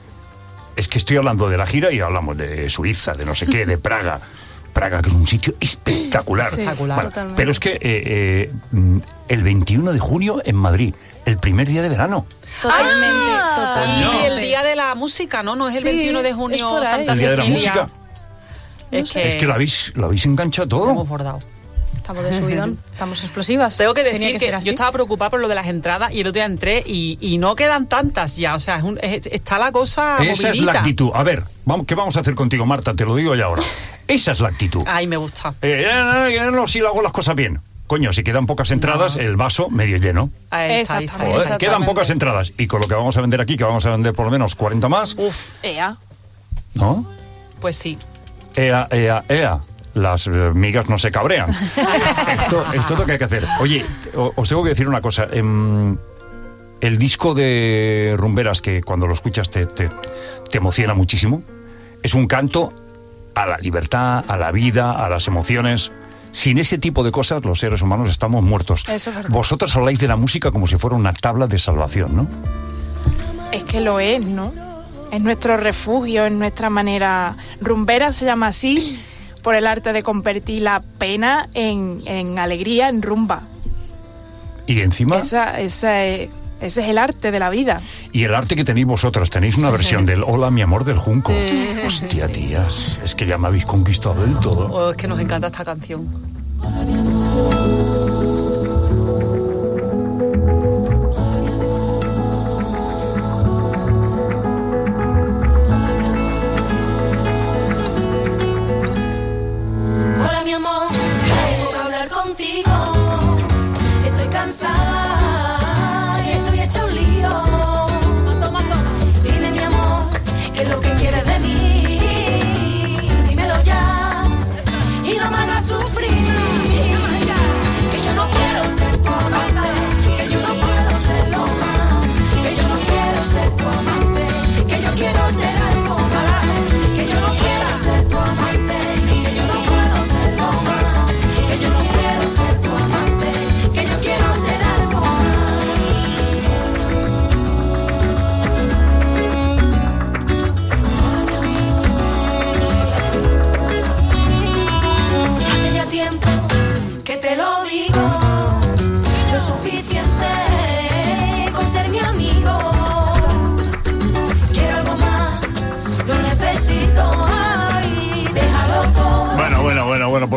es que estoy hablando de la gira y hablamos de Suiza, de no sé qué, de Praga. Praga, que es un sitio espectacular. Sí, espectacular. Bueno, Totalmente. pero es que eh, eh, mm, el veintiuno de junio en Madrid, el primer día de verano. Totalmente, Ah, totalmente. y el día de la música, ¿no? No es el Sí, veintiuno de es junio por ahí. Santa El día de la Cecilia. música. Es que, Es que lo habéis, lo habéis enganchado todo. hemos bordado. Estamos de subidón, estamos explosivas. Tengo que Tenía decir que, ser así. yo estaba preocupada por lo de las entradas y el otro día entré y, y no quedan tantas ya. O sea, es un- es- está la cosa Esa es la movidita. actitud. A ver, vamos, ¿qué vamos a hacer contigo, Marta? Te lo digo ya ahora. Esa es la actitud. Ay, me gusta. Eh, eh, eh, no, si lo hago las cosas bien. Coño, si quedan pocas entradas, el vaso medio lleno. Ahí está, ahí está. Exactamente. Joder, quedan pocas entradas. Y con lo que vamos a vender aquí, que vamos a vender por lo menos cuarenta más, Uf, Ea. ¿no? pues sí. Ea, ea, ea. Las eh, migas no se cabrean. esto, esto es lo que hay que hacer. Oye, o- os tengo que decir una cosa. Em, el disco de Rumberas, que cuando lo escuchas te, te, te emociona muchísimo, es un canto a la libertad, a la vida, a las emociones. Sin ese tipo de cosas, los seres humanos estamos muertos. Eso es verdad. Vosotras habláis de la música como si fuera una tabla de salvación, ¿no? Es que lo es, ¿no? Es nuestro refugio, es nuestra manera... Rumbera se llama así por el arte de convertir la pena en, en alegría, en rumba. Y encima, Esa, esa es- ese es el arte de la vida. y el arte que tenéis vosotras, tenéis una versión del Hola, mi amor, del Junco. Hostia, tías, es que ya me habéis conquistado del todo. Oh, es que nos encanta esta canción. Hola mi amor, tengo que hablar contigo. Estoy cansada y estoy hecha un lío. Dime mi amor, ¿qué es lo que quieres de mí? Dímelo ya y no me hagas sufrir.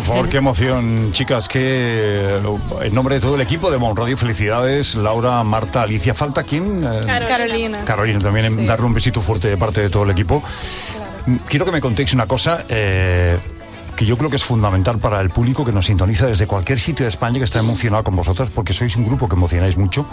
favor, qué emoción, chicas, que en nombre de todo el equipo de Bon Radio, felicidades, Laura, Marta, Alicia, ¿falta quién? Eh, Carolina. Carolina, también Sí. darle un besito fuerte de parte de todo el equipo. Claro. Quiero que me contéis una cosa eh, que yo creo que es fundamental para el público que nos sintoniza desde cualquier sitio de España, que está emocionado con vosotras, porque sois un grupo que emocionáis mucho.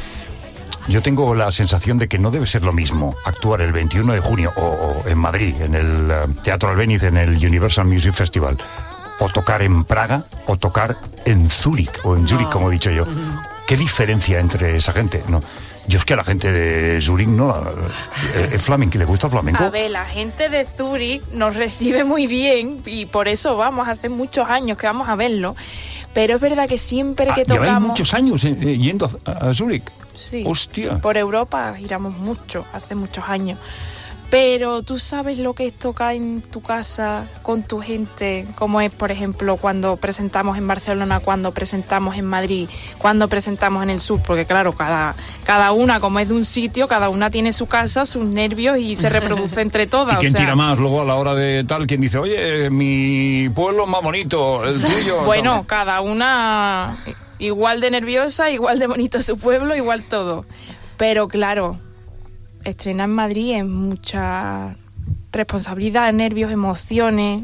Yo tengo la sensación de que no debe ser lo mismo actuar el veintiuno de junio o, o en Madrid, en el uh, Teatro Albéniz, en el Universal Music Festival, o tocar en Praga, o tocar en Zúrich, o en Zúrich, no. como he dicho yo. ¿Qué diferencia entre esa gente? No. Yo es que a la gente de Zúrich no, ¿es flamenco? ¿Le gusta el flamenco? A ver, la gente de Zúrich nos recibe muy bien y por eso vamos, hace muchos años que vamos a verlo. Pero es verdad que siempre que ah, tocamos... ¿Lleváis muchos años eh, yendo a, a Zúrich? Sí, hostia. Por Europa giramos mucho, hace muchos años. Pero tú sabes lo que es tocar en tu casa, con tu gente, como es, por ejemplo, cuando presentamos en Barcelona, cuando presentamos en Madrid, cuando presentamos en el sur, porque claro, cada, cada una, como es de un sitio, cada una tiene su casa, sus nervios y se reproduce entre todas. ¿Y quién o sea, tira más luego a la hora de tal? ¿Quién dice, oye, mi pueblo es más bonito, el tuyo? Bueno, tal? cada una igual de nerviosa, igual de bonito su pueblo, igual todo. Pero claro, estrenar en Madrid es mucha responsabilidad, nervios, emociones.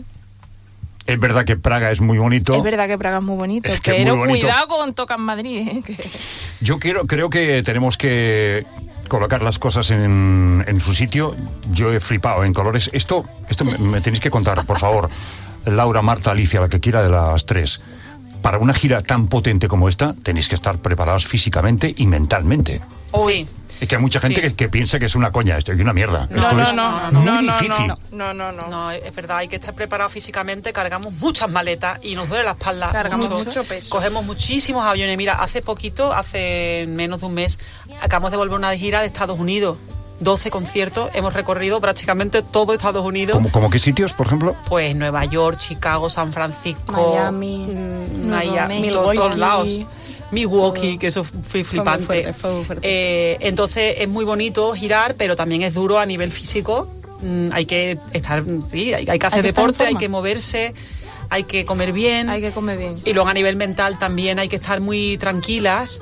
Es verdad que Praga es muy bonito. Es verdad que Praga es muy bonito, es que pero muy bonito. Cuidado con tocar en Madrid. ¿eh? Que... Yo quiero, creo que tenemos que colocar las cosas en, en su sitio. Yo he flipado en colores. Esto, esto me, me tenéis que contar, por favor. Laura, Marta, Alicia, la que quiera de las tres. Para una gira tan potente como esta, tenéis que estar preparados físicamente y mentalmente. Sí. Es que hay mucha gente Sí. que, que piensa que es una coña esto, es una mierda. No, esto no, es no, muy no, no, difícil. no, no, no, no, no. Es verdad, hay que estar preparado físicamente, cargamos muchas maletas y nos duele la espalda. Cargamos mucho peso. Cogemos muchísimos aviones. Mira, hace poquito, hace menos de un mes, acabamos de volver una gira de Estados Unidos. doce conciertos, hemos recorrido prácticamente todo Estados Unidos. ¿Cómo, cómo qué sitios, por ejemplo? Pues Nueva York, Chicago, San Francisco, Miami, mmm, Miami, Milwaukee. to- todos lados. Milwaukee, que eso fue flipante. Fue muy fuerte, fue muy fuerte. Eh, entonces es muy bonito girar, pero también es duro a nivel físico. Mm, hay que estar, sí, hay, hay que hacer Hay que estar en deporte, hay forma. que moverse, hay que comer bien. Hay que comer bien. Y luego a nivel mental también hay que estar muy tranquilas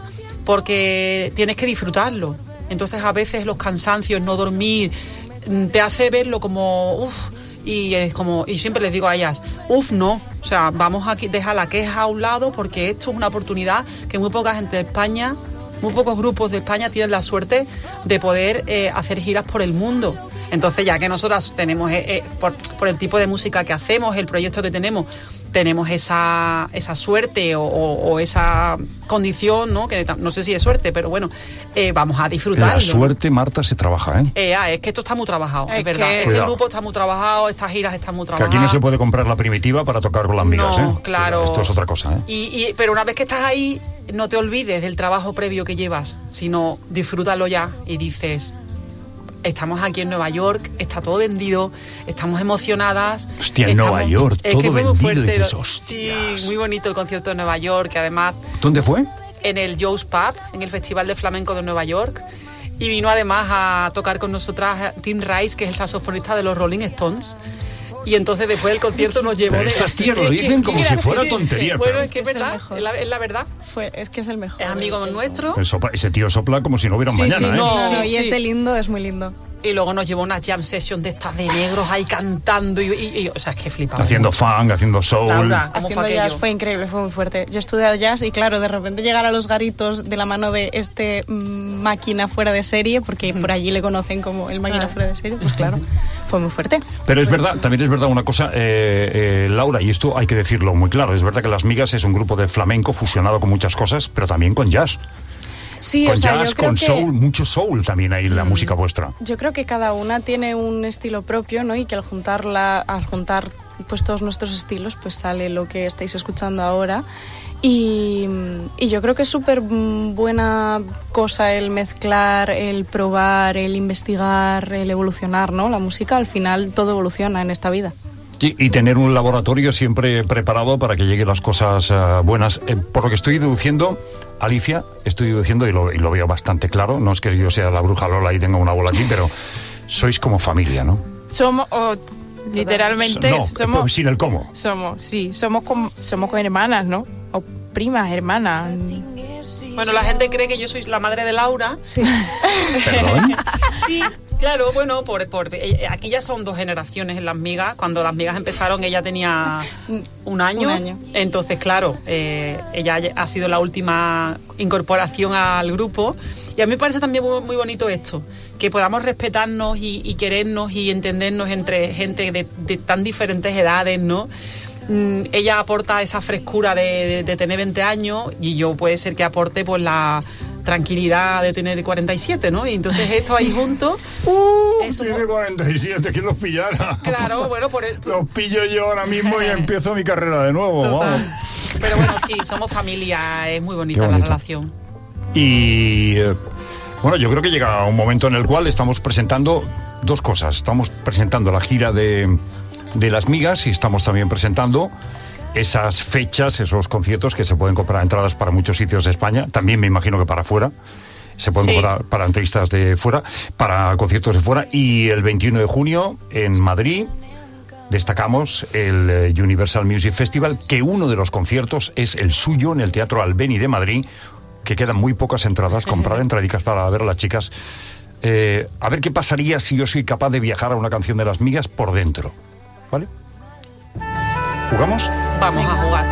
porque tienes que disfrutarlo. Entonces a veces los cansancios, no dormir, mm, te hace verlo como uff, y es como, y siempre les digo a ellas, uff, no, o sea, vamos a qui- dejar la queja a un lado porque esto es una oportunidad que muy poca gente de España, muy pocos grupos de España tienen la suerte de poder eh, hacer giras por el mundo. Entonces, ya que nosotras tenemos, eh, eh, por, por el tipo de música que hacemos, el proyecto que tenemos, tenemos esa, esa suerte o, o, o esa condición, ¿no? Que ta- no sé si es suerte, pero bueno, eh, vamos a disfrutarlo. La suerte, Marta, se trabaja, ¿eh? Eh, ah, es que esto está muy trabajado, es, Es verdad. que- Este Cuidado. grupo está muy trabajado, estas giras están muy Que aquí trabajadas. no se puede comprar la primitiva para tocar con las amigas, No, ¿eh? claro. Esto es otra cosa, ¿eh? Y, y, pero una vez que estás ahí, no te olvides del trabajo previo que llevas, sino disfrútalo ya y dices, estamos aquí en Nueva York, está todo vendido, estamos emocionadas. Hostia, en estamos- Nueva York, es todo que fue muy vendido, fuerte, dices, ¿no? hostias. Sí, muy bonito el concierto de Nueva York, que además ¿Dónde fue? en el Joe's Pub, en el Festival de Flamenco de Nueva York. Y vino además a tocar con nosotras Tim Rice, que es el saxofonista de los Rolling Stones. Y entonces después del concierto nos llevó... Pero de- estas tías lo dicen como si fuera tontería, Bueno, pero- es que es verdad, es la, es la verdad. Fue, es que es el mejor. Es amigo nuestro. El sopla- ese tío sopla como si no hubiera un Sí, mañana, sí, ¿eh? sí, No, no, no, sí, y es sí. de lindo, es muy lindo. Y luego nos llevó una jam session de estas de negros ahí cantando y, y- y- o sea, es que flipaba. Haciendo funk, haciendo soul. Laura, ¿cómo Haciendo fue jazz aquello? fue increíble, fue muy fuerte. Yo he estudiado jazz y claro, de repente llegar a los garitos de la mano de este mm, máquina fuera de serie, porque por allí le conocen como el máquina fuera de serie, pues claro, fue muy fuerte. Pero es verdad, también es verdad una cosa, eh, eh, Laura, y esto hay que decirlo muy claro, es verdad que Las Migas es un grupo de flamenco fusionado con muchas cosas, pero también con jazz. Sí, con o sea, jazz, yo creo con que... soul, mucho soul también hay en la música vuestra. Yo creo que cada una tiene un estilo propio, ¿no? Y que al juntarla, al juntar pues todos nuestros estilos, pues sale lo que estáis escuchando ahora. Y, y yo creo que es súper buena cosa el mezclar, el probar, el investigar, el evolucionar, ¿no? La música, al final todo evoluciona en esta vida. Y, y tener un laboratorio siempre preparado para que lleguen las cosas uh, buenas. Eh, por lo que estoy deduciendo, Alicia, estoy deduciendo y lo, y lo veo bastante claro, no es que yo sea la bruja Lola y tenga una bola aquí, pero sois como familia, ¿no? Somos... oh, Literalmente No, somos... pero sin el cómo. Somos, sí, somos como, somos como hermanas, ¿no? O primas, hermanas. Bueno, la gente cree que yo soy la madre de Laura. Sí. ¿Perdón? Sí, claro, bueno, por, por eh, aquí ya son dos generaciones en las migas. Cuando las migas empezaron, ella tenía un año. Un año. Entonces, claro, eh, ella ha sido la última incorporación al grupo. Y a mí me parece también muy, muy bonito esto, que podamos respetarnos y, y querernos y entendernos entre gente de, de tan diferentes edades, ¿no? Mm, ella aporta esa frescura de, de, de tener veinte años y yo puede ser que aporte pues la tranquilidad de tener cuarenta y siete, ¿no? Y entonces esto ahí juntos... Uh, eso, tiene cuarenta y siete, ¿quién los pillara? Claro, bueno, por el... Los pillo yo ahora mismo y empiezo mi carrera de nuevo. Vamos. Pero bueno, sí, somos familia, es muy bonita Qué la bonito. relación. Y eh, bueno, yo creo que llega un momento en el cual estamos presentando dos cosas. Estamos presentando la gira de, de Las Migas y estamos también presentando esas fechas, esos conciertos que se pueden comprar entradas para muchos sitios de España. También me imagino que para fuera. Se pueden Sí. comprar para entrevistas de fuera, para conciertos de fuera. Y el veintiuno de junio en Madrid destacamos el eh, Universal Music Festival, que uno de los conciertos es el suyo en el Teatro Albéniz de Madrid, que quedan muy pocas entradas, comprar entradicas para ver a las chicas. Eh, a ver qué pasaría si yo soy capaz de viajar a una canción de Las Migas por dentro. ¿Vale? ¿Jugamos? Vamos a jugar.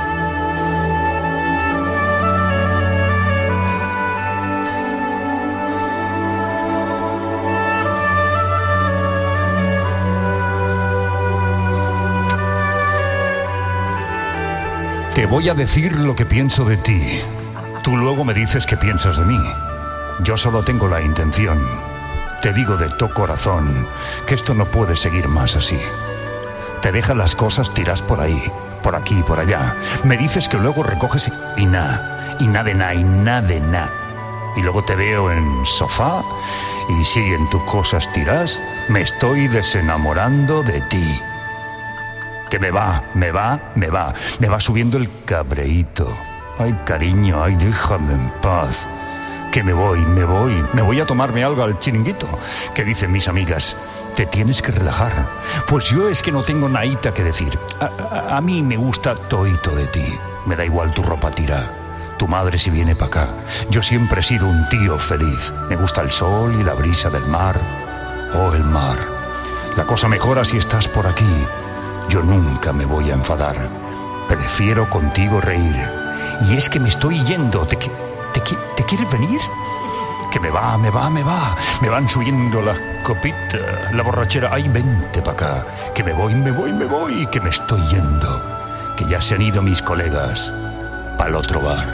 Te voy a decir lo que pienso de ti. Tú luego me dices qué piensas de mí. Yo solo tengo la intención. Te digo de todo corazón que esto no puede seguir más así. Te dejan las cosas tiras por ahí, por aquí, por allá. Me dices que luego recoges y nada, y nada de nada, y nada de nada. Y luego te veo en sofá y siguen tus cosas tiras. Me estoy desenamorando de ti. Que me va, me va, me va. Me va subiendo el cabreíto. Ay, cariño, ay, déjame en paz. Que me voy, me voy, me voy a tomarme algo al chiringuito. Que dicen mis amigas, te tienes que relajar. Pues yo es que no tengo naíta que decir. A, a, a mí me gusta toito de ti. Me da igual tu ropa tira. Tu madre si viene para acá. Yo siempre he sido un tío feliz. Me gusta el sol y la brisa del mar. Oh, el mar. La cosa mejora si estás por aquí. Yo nunca me voy a enfadar. Prefiero contigo reír. Y es que me estoy yendo. ¿Te, te, te quieres venir? Que me va, me va, me va. Me van subiendo las copitas, la borrachera. Ay, vente para acá. Que me voy, me voy, me voy. Que me estoy yendo. Que ya se han ido mis colegas para el otro bar.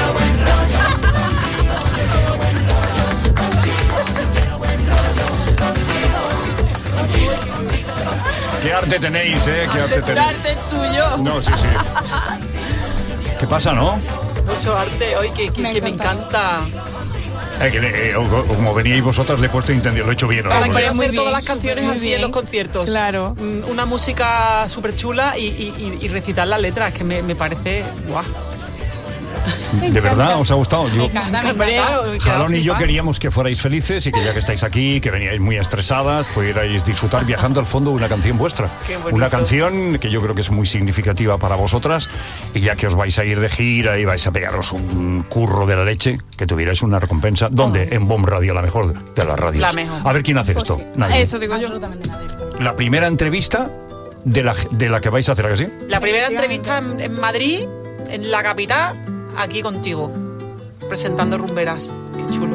Qué arte tenéis, ¿eh? Qué arte tenéis. arte es tuyo. No, sí, sí. ¿Qué pasa, no? Mucho arte hoy que, que, Me que me encanta. Eh, que, eh, como veníais vosotras, le he puesto intención, lo he hecho bien, ¿no? Para Muy poder bien. muy hacer bien, todas las súper, canciones muy así bien. en los conciertos. Claro. Mm, Una música súper chula y, y, y, y recitar las letras, que me, me parece guau. ¿De verdad os ha gustado? Yo, Hombre, Jalón y yo queríamos que fuerais felices y que ya que estáis aquí, que veníais muy estresadas, pudierais disfrutar viajando al fondo de una canción vuestra. Qué bonito. Una canción que yo creo que es muy significativa para vosotras, y ya que os vais a ir de gira y vais a pegaros un curro de la leche, que tuvierais una recompensa. ¿Dónde? En Bomb Radio, la mejor de las radios. La mejor. A ver quién hace esto. Nadie. Eso digo yo. Absolutamente nadie. La primera entrevista de la, de la que vais a hacer, ¿a que sí? La primera entrevista en, en Madrid, en la capital, aquí contigo, presentando Rumberas. Qué chulo.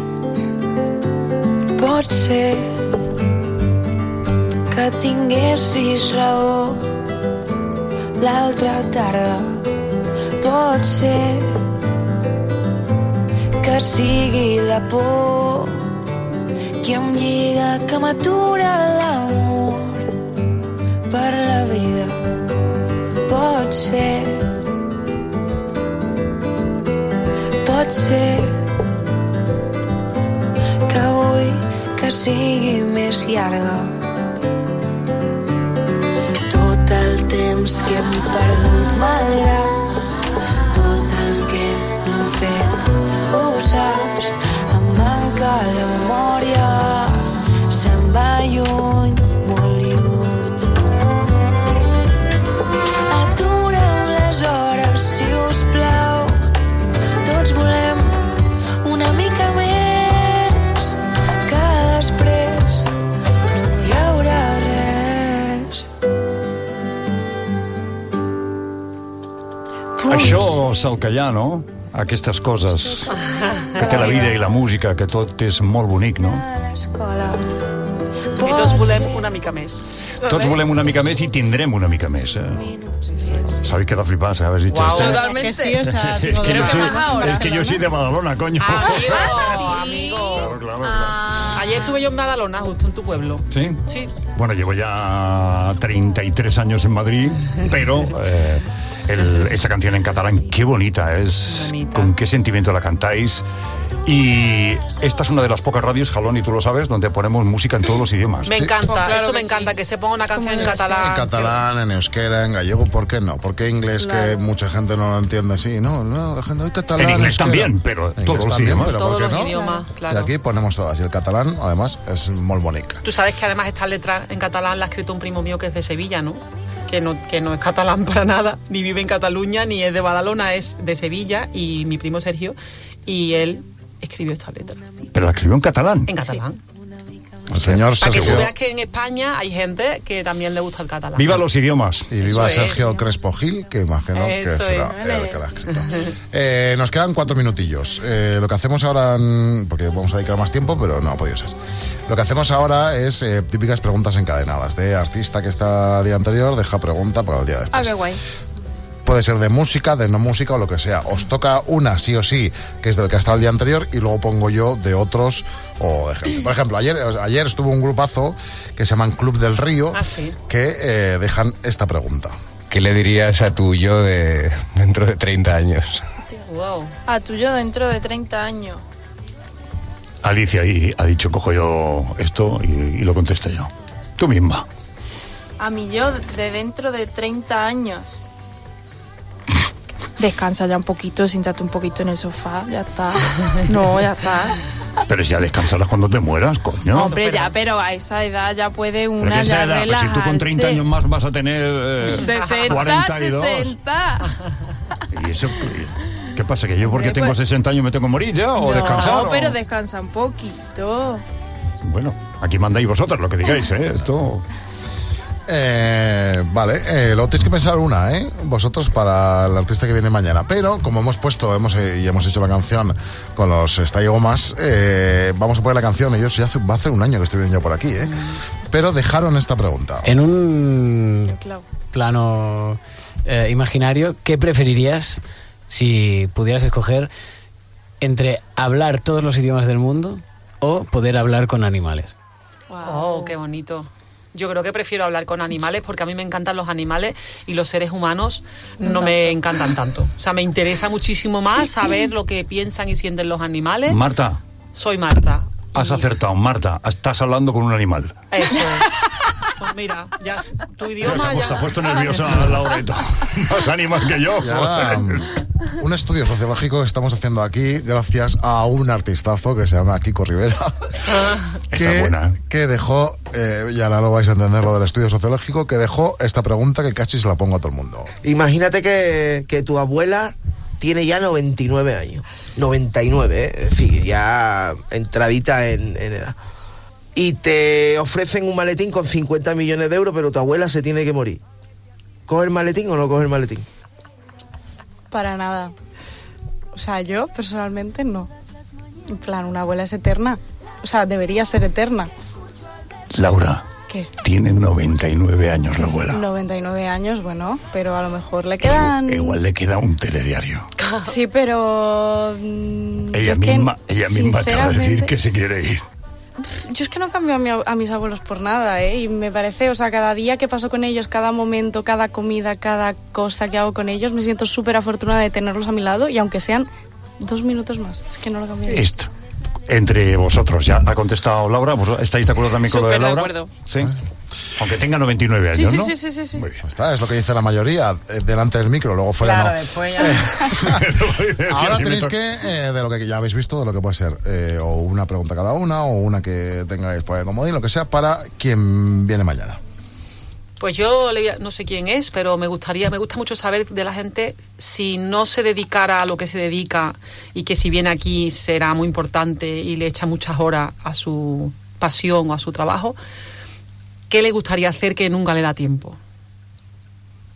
Pot ser que tinguessis raó l'altra tarda. Pot ser que sigui la por qui em lliga, que m'atura l'amor per la vida. Pot ser, pot ser que vull que sigui més llarga. Tot el temps que hem perdut malgrat tot el que no hem fet, ho saps, em manca la memòria, se'n va lluny, molt lluny. més el callar, no? Aquestes coses. Que la vida i la música, que tot és molt bonic, no? I tots volem una mica més. Tots volem una mica més i tindrem una mica més. Eh? ¿Sabéis qué da flipar? ¿Sabes dicho Wow, este? totalmente. Sí, o sea, es que yo soy, ahora, es que yo soy de Badalona, coño. Amigo, amigo. Claro, claro, claro. Ayer estuve yo en Badalona, justo en tu pueblo. ¿Sí? Sí. Bueno, llevo ya treinta y tres años en Madrid, pero eh, el, esta canción en catalán, qué bonita es, bonita. Con qué sentimiento la cantáis. Y esta es una de las pocas radios, Jalón, y tú lo sabes, donde ponemos música en todos los idiomas. Me encanta, Oh, claro eso que me encanta, sí. que se ponga una canción en catalán. En catalán, en euskera, en gallego, ¿por qué no? ¿Por qué inglés, Claro. que mucha gente no lo entiende así? No, no, la gente, catalán, En inglés euskera. también, pero En todos inglés los también, idiomas. pero Todos ¿por qué los no? idiomas, claro. Y aquí ponemos todas. Y el catalán, además, es muy bonito. Tú sabes que además esta letra en catalán la ha escrito un primo mío que es de Sevilla, ¿no? Que no, que no es catalán para nada, ni vive en Cataluña, ni es de Badalona, es de Sevilla, y mi primo Sergio, y él escribió esta letra. Pero la escribió en catalán. En catalán. El señor Para que tú Sergio. veas que en España hay gente que también le gusta el catalán. Viva los idiomas. Y viva Eso es. Sergio Crespo Gil, que imagino Eso que será es. el que la ha escrito. Eh, nos quedan cuatro minutillos. Eh, lo que hacemos ahora, mm, porque vamos a dedicar más tiempo, pero no ha podido ser. Lo que hacemos ahora es eh, típicas preguntas encadenadas de artista que está día anterior, deja pregunta para el día después. Ah, qué guay. Puede ser de música, de no música o lo que sea. Os toca una, sí o sí, que es del que ha estado el día anterior, y luego pongo yo de otros o de gente. Por ejemplo, ayer, ayer estuvo un grupazo que se llaman Club del Río, Ah, sí. que eh, dejan esta pregunta. ¿Qué le dirías a tu yo de dentro de treinta años? Wow. A tuyo dentro de treinta años. Alicia ahí ha dicho, cojo yo esto y, y lo contesto yo. Tú misma. A mi yo de dentro de treinta años. Descansa ya un poquito, siéntate un poquito en el sofá, ya está. No, ya está. Pero si ya descansarás cuando te mueras, coño. Hombre, ya, pero a esa edad ya puede Pero una que esa ya edad, pues si tú con treinta relajarse. años más vas a tener eh, sesenta, cuarenta y dos. sesenta. ¿Y eso qué pasa? ¿Que yo porque Hombre, tengo pues- sesenta años me tengo que morir ya? ¿O descansar? No, o- pero descansa un poquito. Bueno, aquí mandáis vosotros lo que digáis, ¿eh? Esto... Eh, vale, eh, luego tenéis que pensar una, ¿eh? Vosotros para el artista que viene mañana. Pero como hemos puesto hemos, eh, y hemos hecho la canción con los Está y Gomas, eh, vamos a poner la canción. Ellos ya hace, va a hacer un año que estuvieron ya por aquí, ¿eh? Pero dejaron esta pregunta. En un plano eh, imaginario, ¿qué preferirías si pudieras escoger entre hablar todos los idiomas del mundo o poder hablar con animales? Oh, qué bonito. Yo creo que prefiero hablar con animales porque a mí me encantan los animales y los seres humanos no me encantan tanto. O sea, me interesa muchísimo más saber lo que piensan y sienten los animales. Marta, Soy Marta. has acertado. Marta, estás hablando con un animal. Eso es. Pues mira, ya s- tu Ya idioma se ha puesto, ya... ha puesto nerviosa Laureta. Más animal que yo. Y ahora, um, un estudio sociológico que estamos haciendo aquí gracias a un artistazo que se llama Kiko Rivera. Esa es buena, ¿eh? Que dejó, eh, y ahora lo vais a entender lo del estudio sociológico, que dejó esta pregunta que casi se la pongo a todo el mundo. Imagínate que, que tu abuela tiene ya noventa y nueve años. noventa y nueve, ¿eh? En fin, ya entradita en, en edad. Y te ofrecen un maletín con cincuenta millones de euros, pero tu abuela se tiene que morir. ¿Coge el maletín o no coge el maletín? Para nada. O sea, yo personalmente no. En plan, una abuela es eterna. O sea, debería ser eterna. Laura, ¿Qué? tiene noventa y nueve años la abuela. noventa y nueve años, bueno, pero a lo mejor le quedan... Igual le queda un telediario. Sí, pero... mm, Ella es que, misma, ella misma te va a decir sinceramente, que se quiere ir. Yo es que no cambio a, mi- a mis abuelos por nada, ¿eh? Y me parece, o sea, cada día que paso con ellos, cada momento, cada comida, cada cosa que hago con ellos, me siento súper afortunada de tenerlos a mi lado y aunque sean dos minutos más, es que no lo cambiaría. Esto, entre vosotros, ya ha contestado Laura. ¿Vos estáis de acuerdo también con lo de Súper de Laura? acuerdo. Sí. Aunque tenga noventa y nueve años, Sí, sí, ¿no? sí, sí, sí, sí. Muy bien. Está, es lo que dice la mayoría, eh, delante del micro, luego fuera Claro, no. después ya... Ahora Sí, me tenéis toca. que, eh, de lo que ya habéis visto, de lo que puede ser, eh, o una pregunta cada una, o una que tengáis por el comodín, lo que sea, para quien viene mañana. Pues yo le voy a- no sé quién es, pero me gustaría, me gusta mucho saber de la gente si no se dedicara a lo que se dedica y que si viene aquí será muy importante y le echa muchas horas a su pasión o a su trabajo, ¿qué le gustaría hacer que nunca le da tiempo?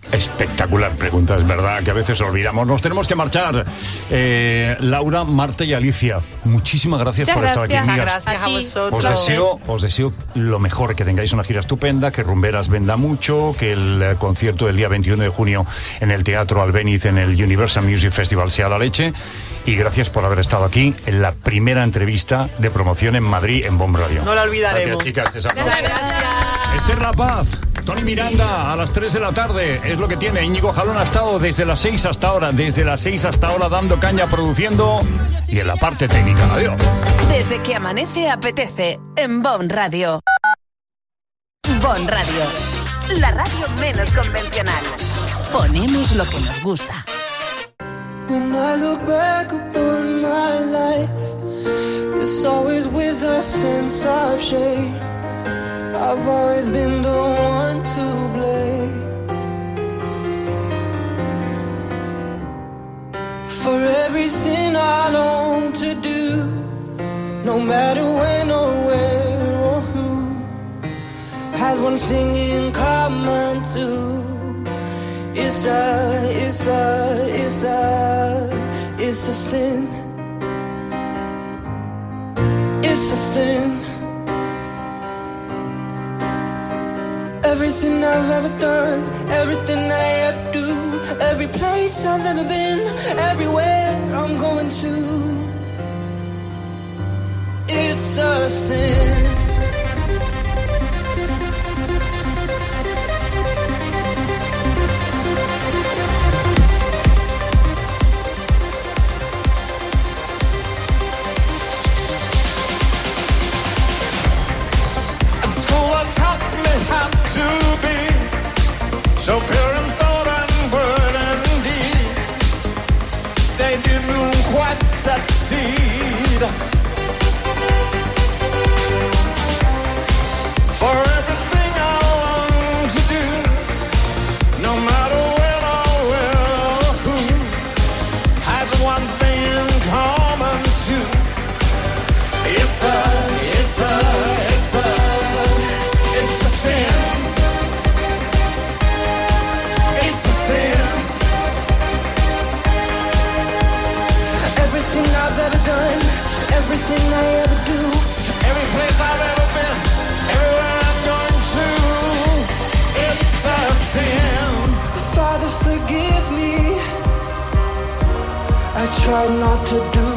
Espectacular pregunta, es verdad que a veces olvidamos. Nos tenemos que marchar. Eh, Laura, Marta y Alicia, muchísimas gracias Muchas por estar gracias. aquí. Muchas amigas. gracias a vosotros. Os deseo, os deseo lo mejor, que tengáis una gira estupenda, que Rumberas venda mucho, que el eh, concierto del día veintiuno de junio en el Teatro Albéniz, en el Universal Music Festival, sea la leche. Y gracias por haber estado aquí en la primera entrevista de promoción en Madrid, en Bomb Radio. No la olvidaremos. Gracias, chicas. Esa- Muchas gracias. Esther La Paz, Tony Miranda, a las tres de la tarde, es lo que tiene. Íñigo Jalón ha estado desde las seis hasta ahora, desde las seis hasta ahora dando caña, produciendo y en la parte técnica. Adiós. Desde que amanece apetece en Bon Radio. Bon Radio, la radio menos convencional. Ponemos lo que nos gusta. When I look back upon my life, it's always with a sense of shame. I've always been the one to blame for everything I long to do, no matter when or where or who, has one thing in common too. It's a, it's a, it's a, it's a sin. It's a sin. Everything I've ever done, everything I ever do, every place I've ever been, everywhere I'm going to, it's a sin. How to be so pure in thought and word and deed. They didn't quite succeed. For everything I long to do, no matter when or where or who, has one thing in common too. It's a, it's a, it's a It's a sin. It's a sin. Everything I've ever done, everything I ever do, every place I've ever been, everywhere I'm going to, it's a sin. Father, forgive me. I tried not to do